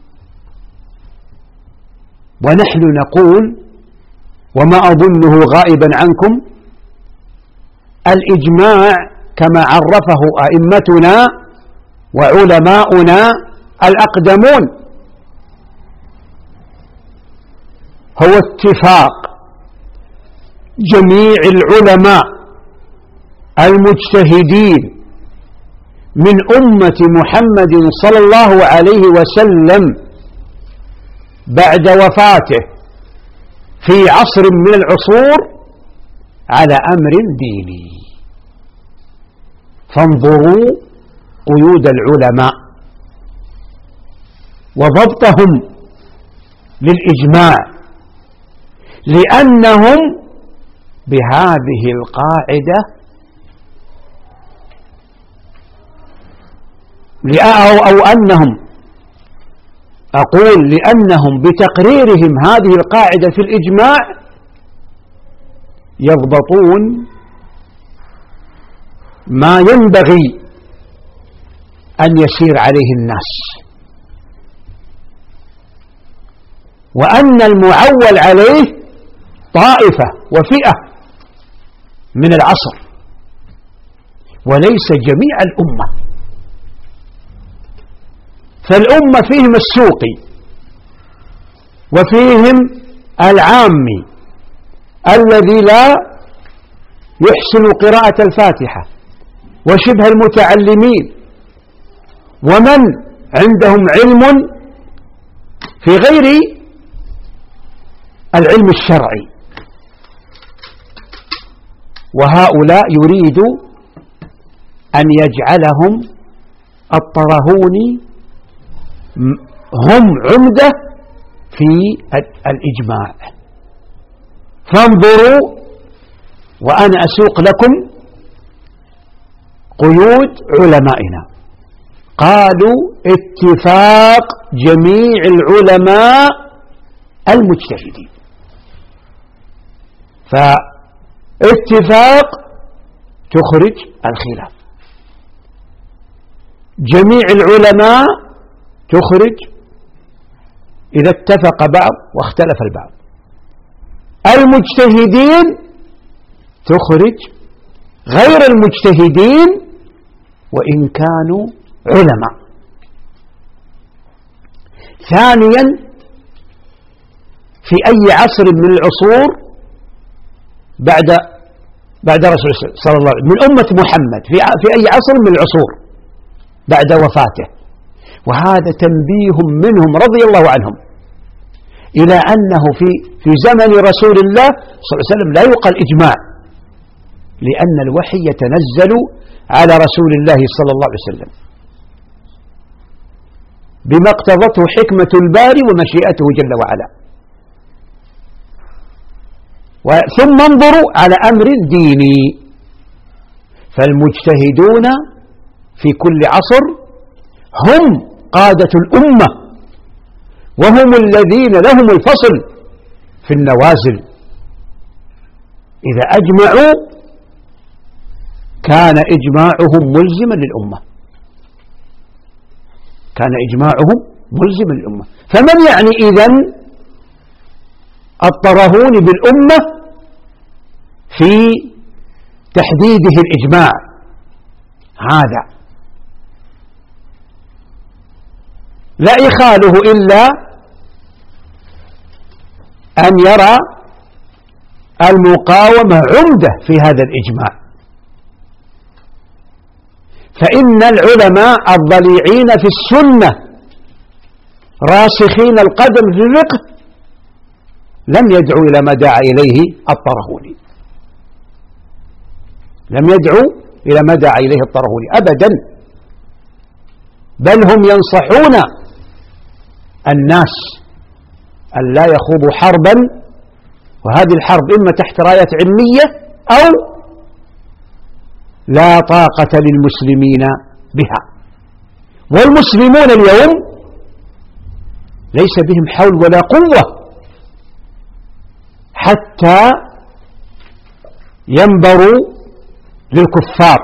ونحن نقول وما أظنه غائبا عنكم الإجماع كما عرفه أئمتنا وعلماؤنا الأقدمون هو اتفاق جميع العلماء المجتهدين من أمة محمد صلى الله عليه وسلم بعد وفاته في عصر من العصور على أمر ديني. فانظروا قيود العلماء وضبطهم للإجماع، لأنهم بهذه القاعدة أو أنهم أقول لأنهم بتقريرهم هذه القاعدة في الإجماع يضبطون ما ينبغي أن يسير عليه الناس، وأن المعول عليه طائفة وفئة من العصر وليس جميع الأمة. فالأمة فيهم السوقي وفيهم العامي الذي لا يحسن قراءة الفاتحة وشبه المتعلمين، ومن عندهم علم في غير العلم الشرعي. وهؤلاء يريد أن يجعلهم الطرهوني هم عمدة في الإجماع. فانظروا وأنا أسوق لكم قيود علمائنا. قالوا اتفاق جميع العلماء المجتهدين. فاتفاق تخرج الخلاف، جميع العلماء تخرج إذا اتفق بعض واختلف البعض، المجتهدين تخرج غير المجتهدين وإن كانوا علماء. ثانيا في أي عصر من العصور بعد رسول صلى الله عليه وسلم من أمة محمد في أي عصر من العصور بعد وفاته، وهذا تنبيه منهم رضي الله عنهم إلى أنه في زمن رسول الله صلى الله عليه وسلم لا يقال إجماع، لأن الوحي يتنزل على رسول الله صلى الله عليه وسلم بما اقتضته حكمة الباري ومشيئته جل وعلا. ثم انظروا على أمر ديني، فالمجتهدون في كل عصر هم قادة الأمة وهم الذين لهم الفصل في النوازل. إذا أجمعوا كان إجماعهم ملزما للأمة، كان إجماعهم ملزما للأمة. فمن يعني إذن الطرهون بالأمة في تحديده الإجماع؟ هذا لا يخاله إلا أن يرى المقاومة عمدة في هذا الإجماع. فإن العلماء الضليعين في السنة راسخين القدم في الفقه لم يدعوا إلى ما دعا إليه الطرهوني، لم يدعوا إلى ما دعا إليه الطرهوني أبدا، بل هم ينصحون الناس أن لا يخوضوا حربا، وهذه الحرب إما تحت راية علمية أو لا طاقة للمسلمين بها. والمسلمون اليوم ليس بهم حول ولا قوة حتى ينبروا للكفار،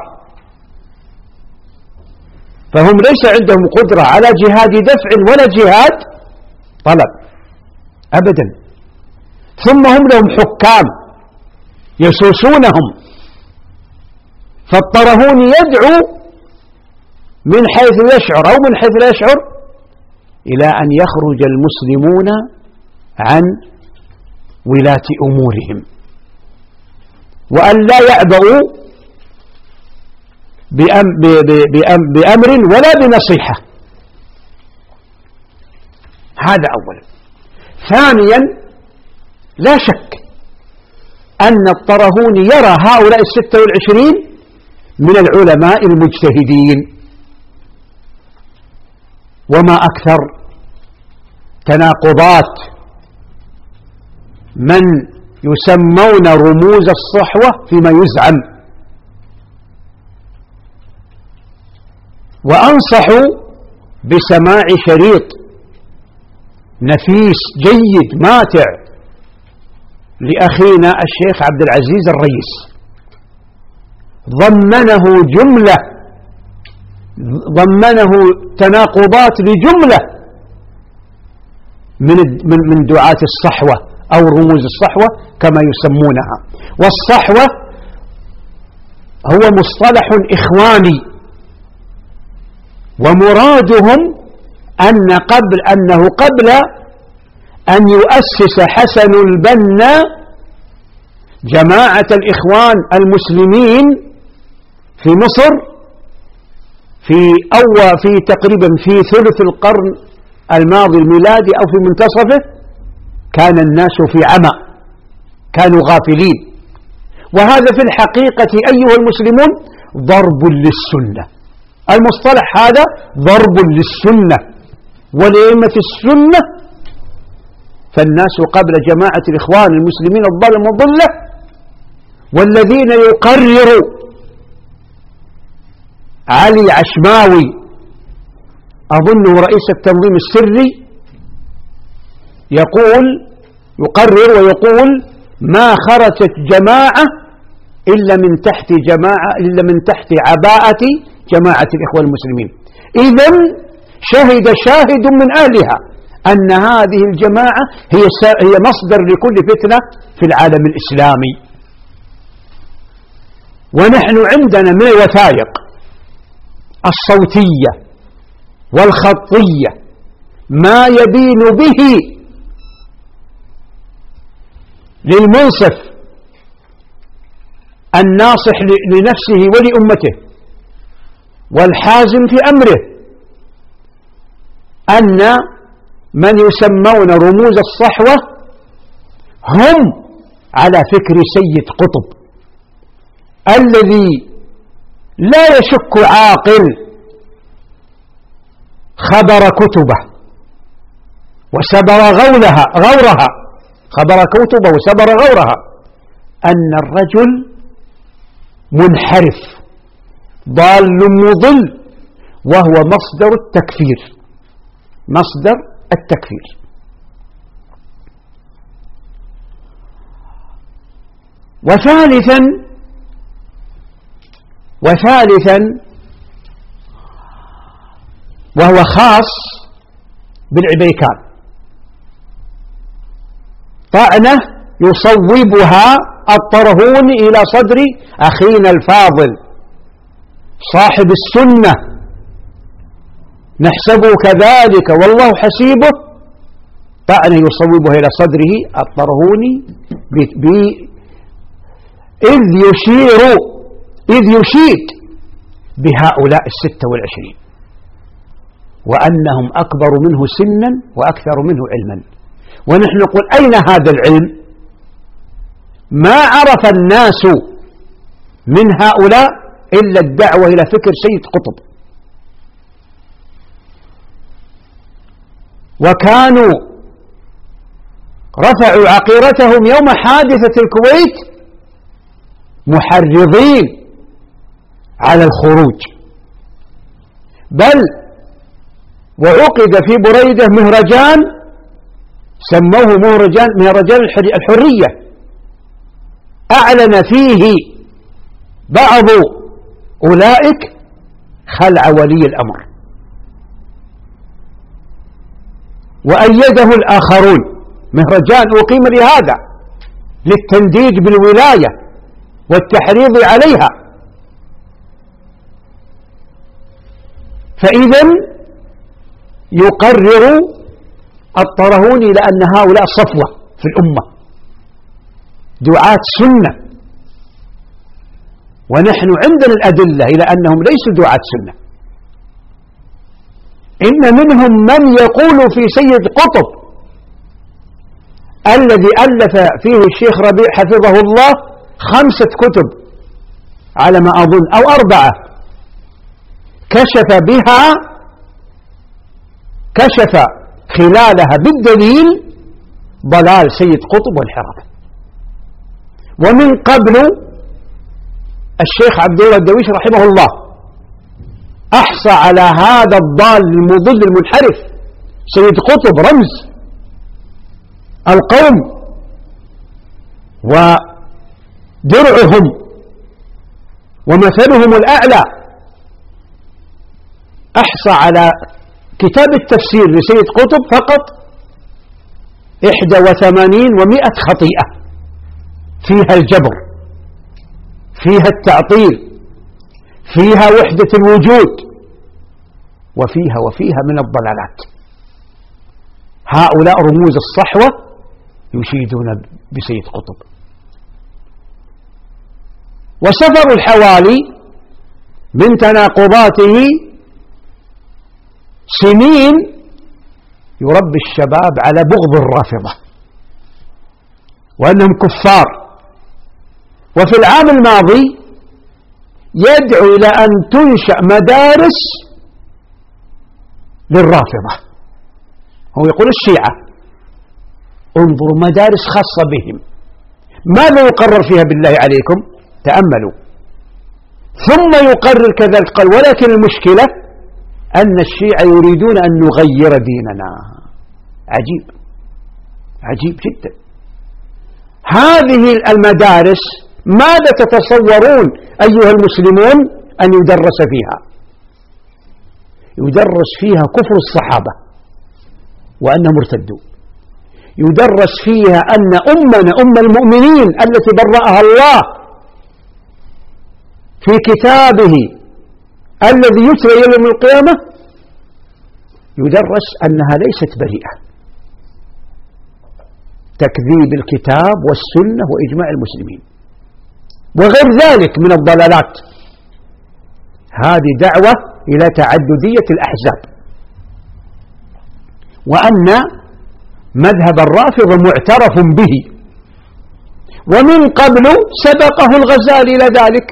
فهم ليس عندهم قدرة على جهاد دفع ولا جهاد طلب أبدا. ثم هم لهم حكام يسوسونهم، فالطرهون يدعو من حيث يشعر أو من حيث لا يشعر إلى أن يخرج المسلمون عن ولاة أمورهم، وأن لا يعبأوا بأمر ولا بنصيحة. هذا أولا. ثانيا، لا شك أن الطرهون يرى هؤلاء 26 من العلماء المجتهدين، وما أكثر تناقضات من يسمون رموز الصحوة فيما يزعم. وأنصحوا بسماع شريط نفيس جيد ماتع لأخينا الشيخ عبد العزيز الرئيس، ضمنه تناقضات لجملة من دعاة الصحوة أو رموز الصحوة كما يسمونها. والصحوة هو مصطلح إخواني، ومرادهم أنه قبل أن يؤسس حسن البنا جماعة الإخوان المسلمين في مصر في تقريبا في ثلث القرن الماضي الميلادي أو في منتصفه، كان الناس في عمى، كانوا غافلين. وهذا في الحقيقة أيها المسلمون ضرب للسنة. المصطلح هذا ضرب للسنة ولأئمة السنة، فالناس قبل جماعة الإخوان المسلمين الضالة المضلة والذين يقرر علي عشماوي أظنه رئيس التنظيم السري يقرر ويقول ما خرجت جماعة إلا من تحت عباءة جماعة الإخوان المسلمين. إذن شهد شاهد من أهلها أن هذه الجماعة هي مصدر لكل فتنة في العالم الإسلامي. ونحن عندنا من الوثائق الصوتية والخطية ما يبين به للمنصف الناصح لنفسه ولأمته والحازم في أمره أن من يسمون رموز الصحوة هم على فكر سيد قطب الذي لا يشك عاقل خبر كتبه وسبر غورها خبر كتبه وسبر غورها أن الرجل منحرف ضال مضل، وهو مصدر التكفير. وثالثا وهو خاص بالعبيكان، طعنة يصوبها الطرهوني إلى صدر أخينا الفاضل صاحب السنة، نحسبه كذلك والله حسيبه، طعنة يصوبها إلى صدره الطرهوني إذ يشيد بهؤلاء 26 وأنهم أكبر منه سنا وأكثر منه علما. ونحن نقول أين هذا العلم؟ ما عرف الناس من هؤلاء إلا الدعوة إلى فكر سيد قطب، وكانوا رفعوا عقيرتهم يوم حادثة الكويت محرضين على الخروج، بل وعقد في بريدة مهرجان سموه مهرجان الحرية، أعلن فيه بعض أولئك خلع ولي الأمر وأيده الآخرون. مهرجان أقيم لهذا، للتنديد بالولاية والتحريض عليها. فإذا يقرر الطرهوني لأن هؤلاء صفوة في الأمة دعاة سنة، ونحن عندنا الأدلة إلى أنهم ليسوا دعاة سنة. إن منهم من يقول في سيد قطب الذي ألف فيه الشيخ ربيع حفظه الله 5 كتب على ما أظن أو 4 كشف خلالها بالدليل ضلال سيد قطب والحرف. ومن قبل الشيخ عبد الله الدويش رحمه الله أحصى على هذا الضال المضل المنحرف سيد قطب رمز القوم ودرعهم ومثلهم الأعلى. أحصى على كتاب التفسير لسيد قطب فقط 81 و100 خطيئة، فيها الجبر، فيها التعطيل، فيها وحدة الوجود، وفيها من الضلالات. هؤلاء رموز الصحوة يشيدون بسيد قطب. وسفر الحوالي من تناقضاته سنين يربي الشباب على بغض الرافضة وأنهم كفار. وفي العام الماضي يدعو إلى أن تنشأ مدارس للرافضة. هو يقول الشيعة انظروا مدارس خاصة بهم، ماذا يقرر فيها بالله عليكم؟ تأملوا. ثم يقرر كذلك قال ولكن المشكلة أن الشيعة يريدون أن نغير ديننا. عجيب عجيب جدا. هذه المدارس ماذا تتصورون أيها المسلمون أن يدرس فيها؟ يدرس فيها كفر الصحابة وأنهم ارتدوا، يدرس فيها أن أمنا أم المؤمنين التي برأها الله في كتابه الذي يتلى يوم القيامة يدرس أنها ليست بريئة. تكذيب الكتاب والسنة وإجماع المسلمين وغير ذلك من الضلالات. هذه دعوة إلى تعددية الأحزاب، وأن مذهب الرافضة معترف به. ومن قبل سبقه الغزالي إلى ذلك،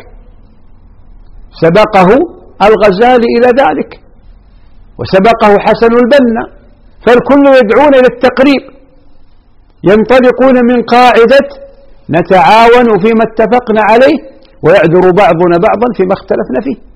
سبقه الغزالي إلى ذلك، وسبقه حسن البنا. فالكل يدعون إلى التقريب، ينطلقون من قاعدة نتعاون فيما اتفقنا عليه ويعذر بعضنا بعضا فيما اختلفنا فيه.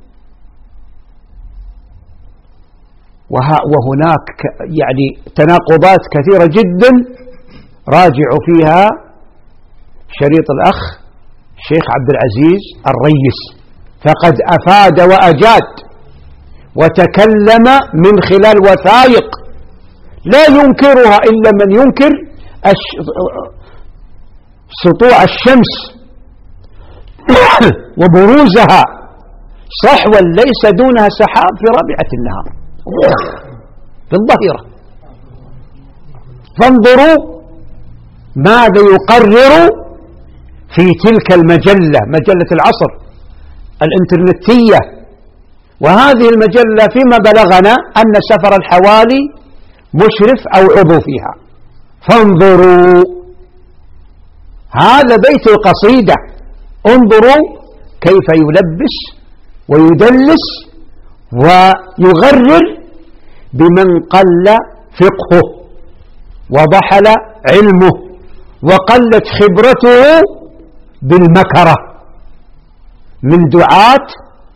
وهناك يعني تناقضات كثيرة جدا راجعوا فيها شريط الأخ الشيخ عبد العزيز الريس، فقد أفاد وأجاد وتكلم من خلال وثائق لا ينكرها إلا من ينكر سطوع الشمس وبروزها صحوا ليس دونها سحاب في رابعة النهار في الظهيرة. فانظروا ماذا يقرر في تلك المجلة، مجلة العصر الإنترنتية. وهذه المجلة فيما بلغنا أن سفر الحوالي مشرف أو عضو فيها. فانظروا، هذا بيت القصيدة، انظروا كيف يلبس ويدلس ويغرر بمن قل فقهه وضحل علمه وقلت خبرته بالمكرة من دعاة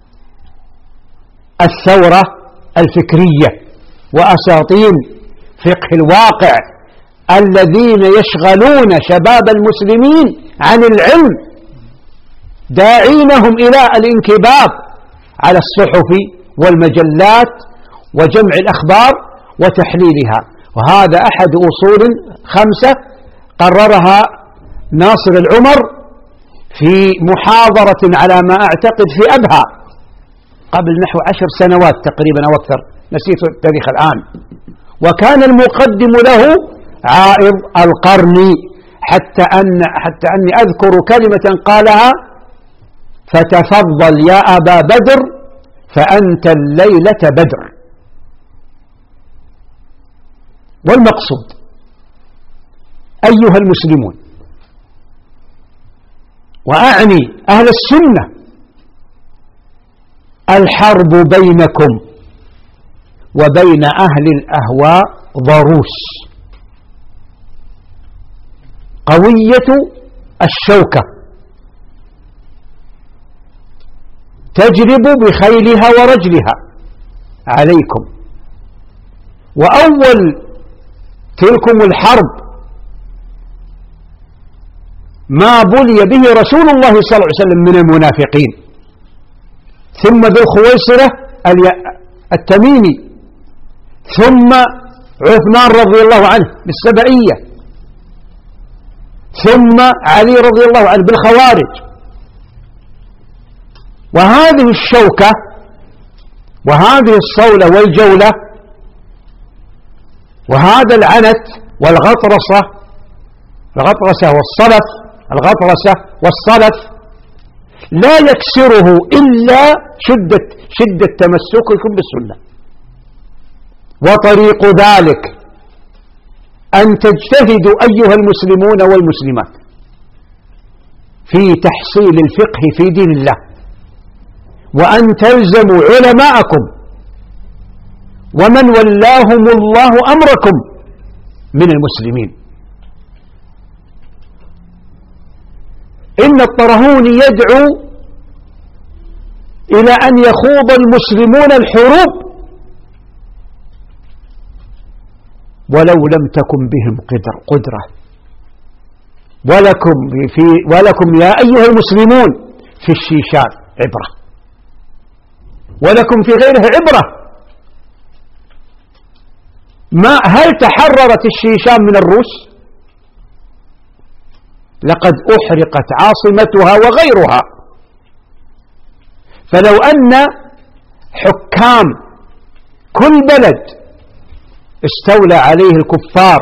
الثورة الفكرية وأساطين فقه الواقع الذين يشغلون شباب المسلمين عن العلم، داعينهم إلى الانكباب على الصحف والمجلات وجمع الأخبار وتحليلها. وهذا أحد أصول 5 قررها ناصر العمر في محاضرة على ما أعتقد في أبها قبل نحو 10 سنوات تقريبا أو أكثر، نسيت التاريخ الآن. وكان المقدم له عائض القرني، حتى أني أذكر كلمة قالها: فتفضل يا أبا بدر فأنت الليلة بدر. والمقصود أيها المسلمون، وأعني أهل السنة، الحرب بينكم وبين أهل الأهواء ضروس قوية الشوكة تجرب بخيلها ورجلها عليكم. وأول تلكم الحرب ما بلي به رسول الله صلى الله عليه وسلم من المنافقين، ثم ذو الخويصرة التميمي، ثم عثمان رضي الله عنه بالسبعية، ثم علي رضي الله عنه بالخوارج. وهذه الشوكة وهذه الصولة والجولة وهذا العنت والغطرسة، الغطرسة والصلف لا يكسره إلا شدة تمسككم بالسنة. وطريق ذلك أن تجتهدوا أيها المسلمون والمسلمات في تحصيل الفقه في دين الله، وأن تلزموا علماءكم ومن ولاهم الله أمركم من المسلمين. إن الطرهوني يدعو إلى أن يخوض المسلمون الحروب ولو لم تكن بهم قدرة. ولكم يا أيها المسلمون في الشيشان عبرة، ولكم في غيره عبرة. هل تحررت الشيشان من الروس؟ لقد أحرقت عاصمتها وغيرها. فلو أن حكام كل بلد استولى عليه الكفار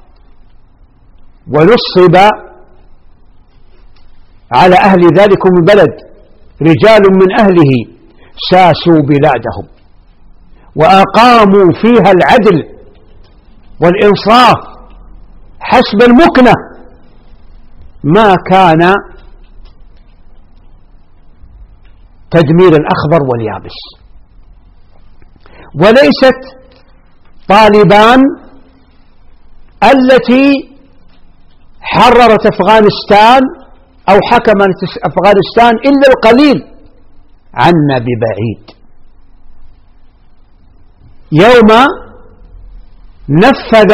ونصب على أهل ذلك البلد رجال من أهله ساسوا بلادهم وأقاموا فيها العدل والإنصاف حسب المكنة، ما كان تدمير الأخضر واليابس. وليست طالبان التي حررت أفغانستان أو حكمت أفغانستان إلا القليل عنا ببعيد. يوم نفذ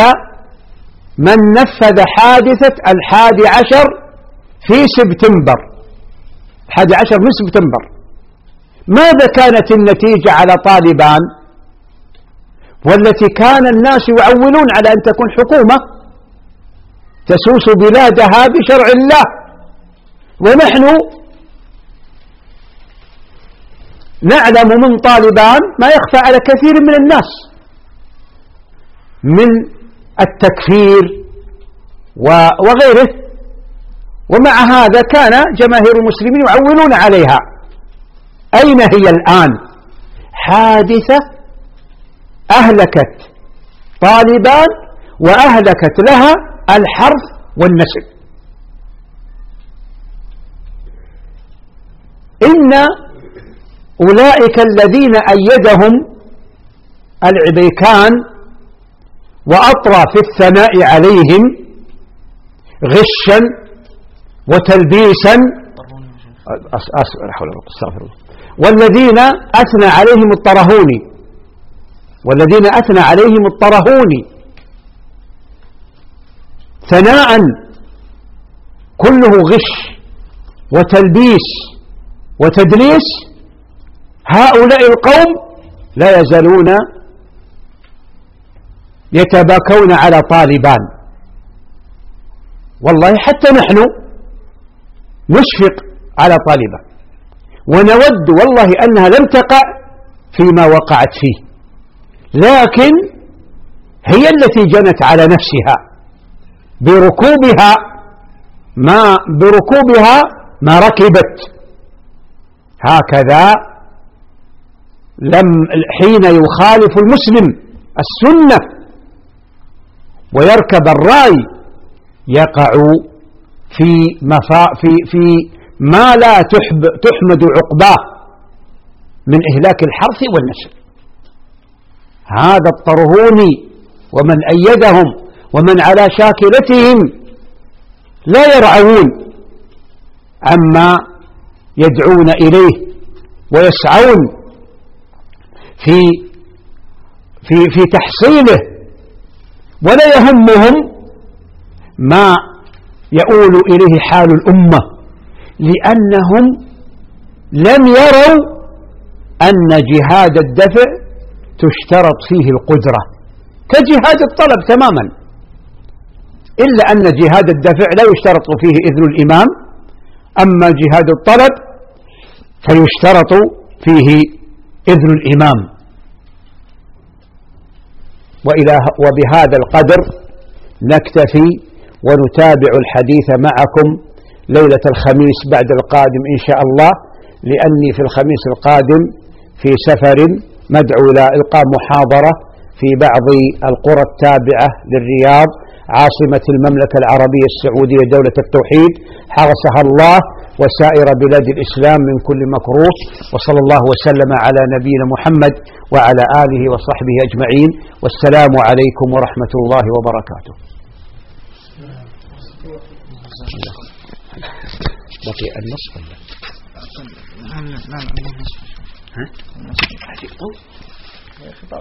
من نفذ حادثة 11 في سبتمبر 11 من سبتمبر. ماذا كانت النتيجة على طالبان، والتي كان الناس يعولون على أن تكون حكومة تسوس بلادها بشرع الله؟ ونحن نعلم من طالبان ما يخفى على كثير من الناس من التكفير وغيره، ومع هذا كان جماهير المسلمين يعولون عليها. أين هي الآن؟ حادثة أهلكت طالبان وأهلكت لها الحرث والنسل. إن أولئك الذين أيدهم العبيكان وأطرى في الثناء عليهم غشا وتلبيسا، استغفر الله، والذين أثنى عليهم الطرهوني ثناء كله غش وتلبيس وتدليس، هؤلاء القوم لا يزالون يتباكون على طالبان. والله حتى نحن نشفق على طالبان ونود والله أنها لم تقع فيما وقعت فيه، لكن هي التي جنت على نفسها بركوبها ما ركبت. هكذا حين يخالف المسلم السنة ويركب الرأي يقع في ما لا تحمد عقباه من إهلاك الحرث والنسل. هذا الطرهوني ومن أيدهم ومن على شاكلتهم لا يرعون عما يدعون إليه ويسعون في تحصيله، ولا يهمهم ما يؤول إليه حال الأمة، لأنهم لم يروا أن جهاد الدفع تشترط فيه القدرة كجهاد الطلب تماما، إلا أن جهاد الدفع لا يشترط فيه إذن الإمام، أما جهاد الطلب فيشترط فيه إذن الإمام. وبهذا القدر نكتفي ونتابع الحديث معكم ليلة الخميس بعد القادم إن شاء الله، لأني في الخميس القادم في سفر مدعو إلى إلقاء محاضرة في بعض القرى التابعة للرياض عاصمة المملكة العربية السعودية دولة التوحيد، حرسها الله وسائر بلاد الإسلام من كل مكروه. وصلى الله وسلم على نبينا محمد وعلى آله وصحبه أجمعين، والسلام عليكم ورحمة الله وبركاته. بقي النصف ولا؟ لا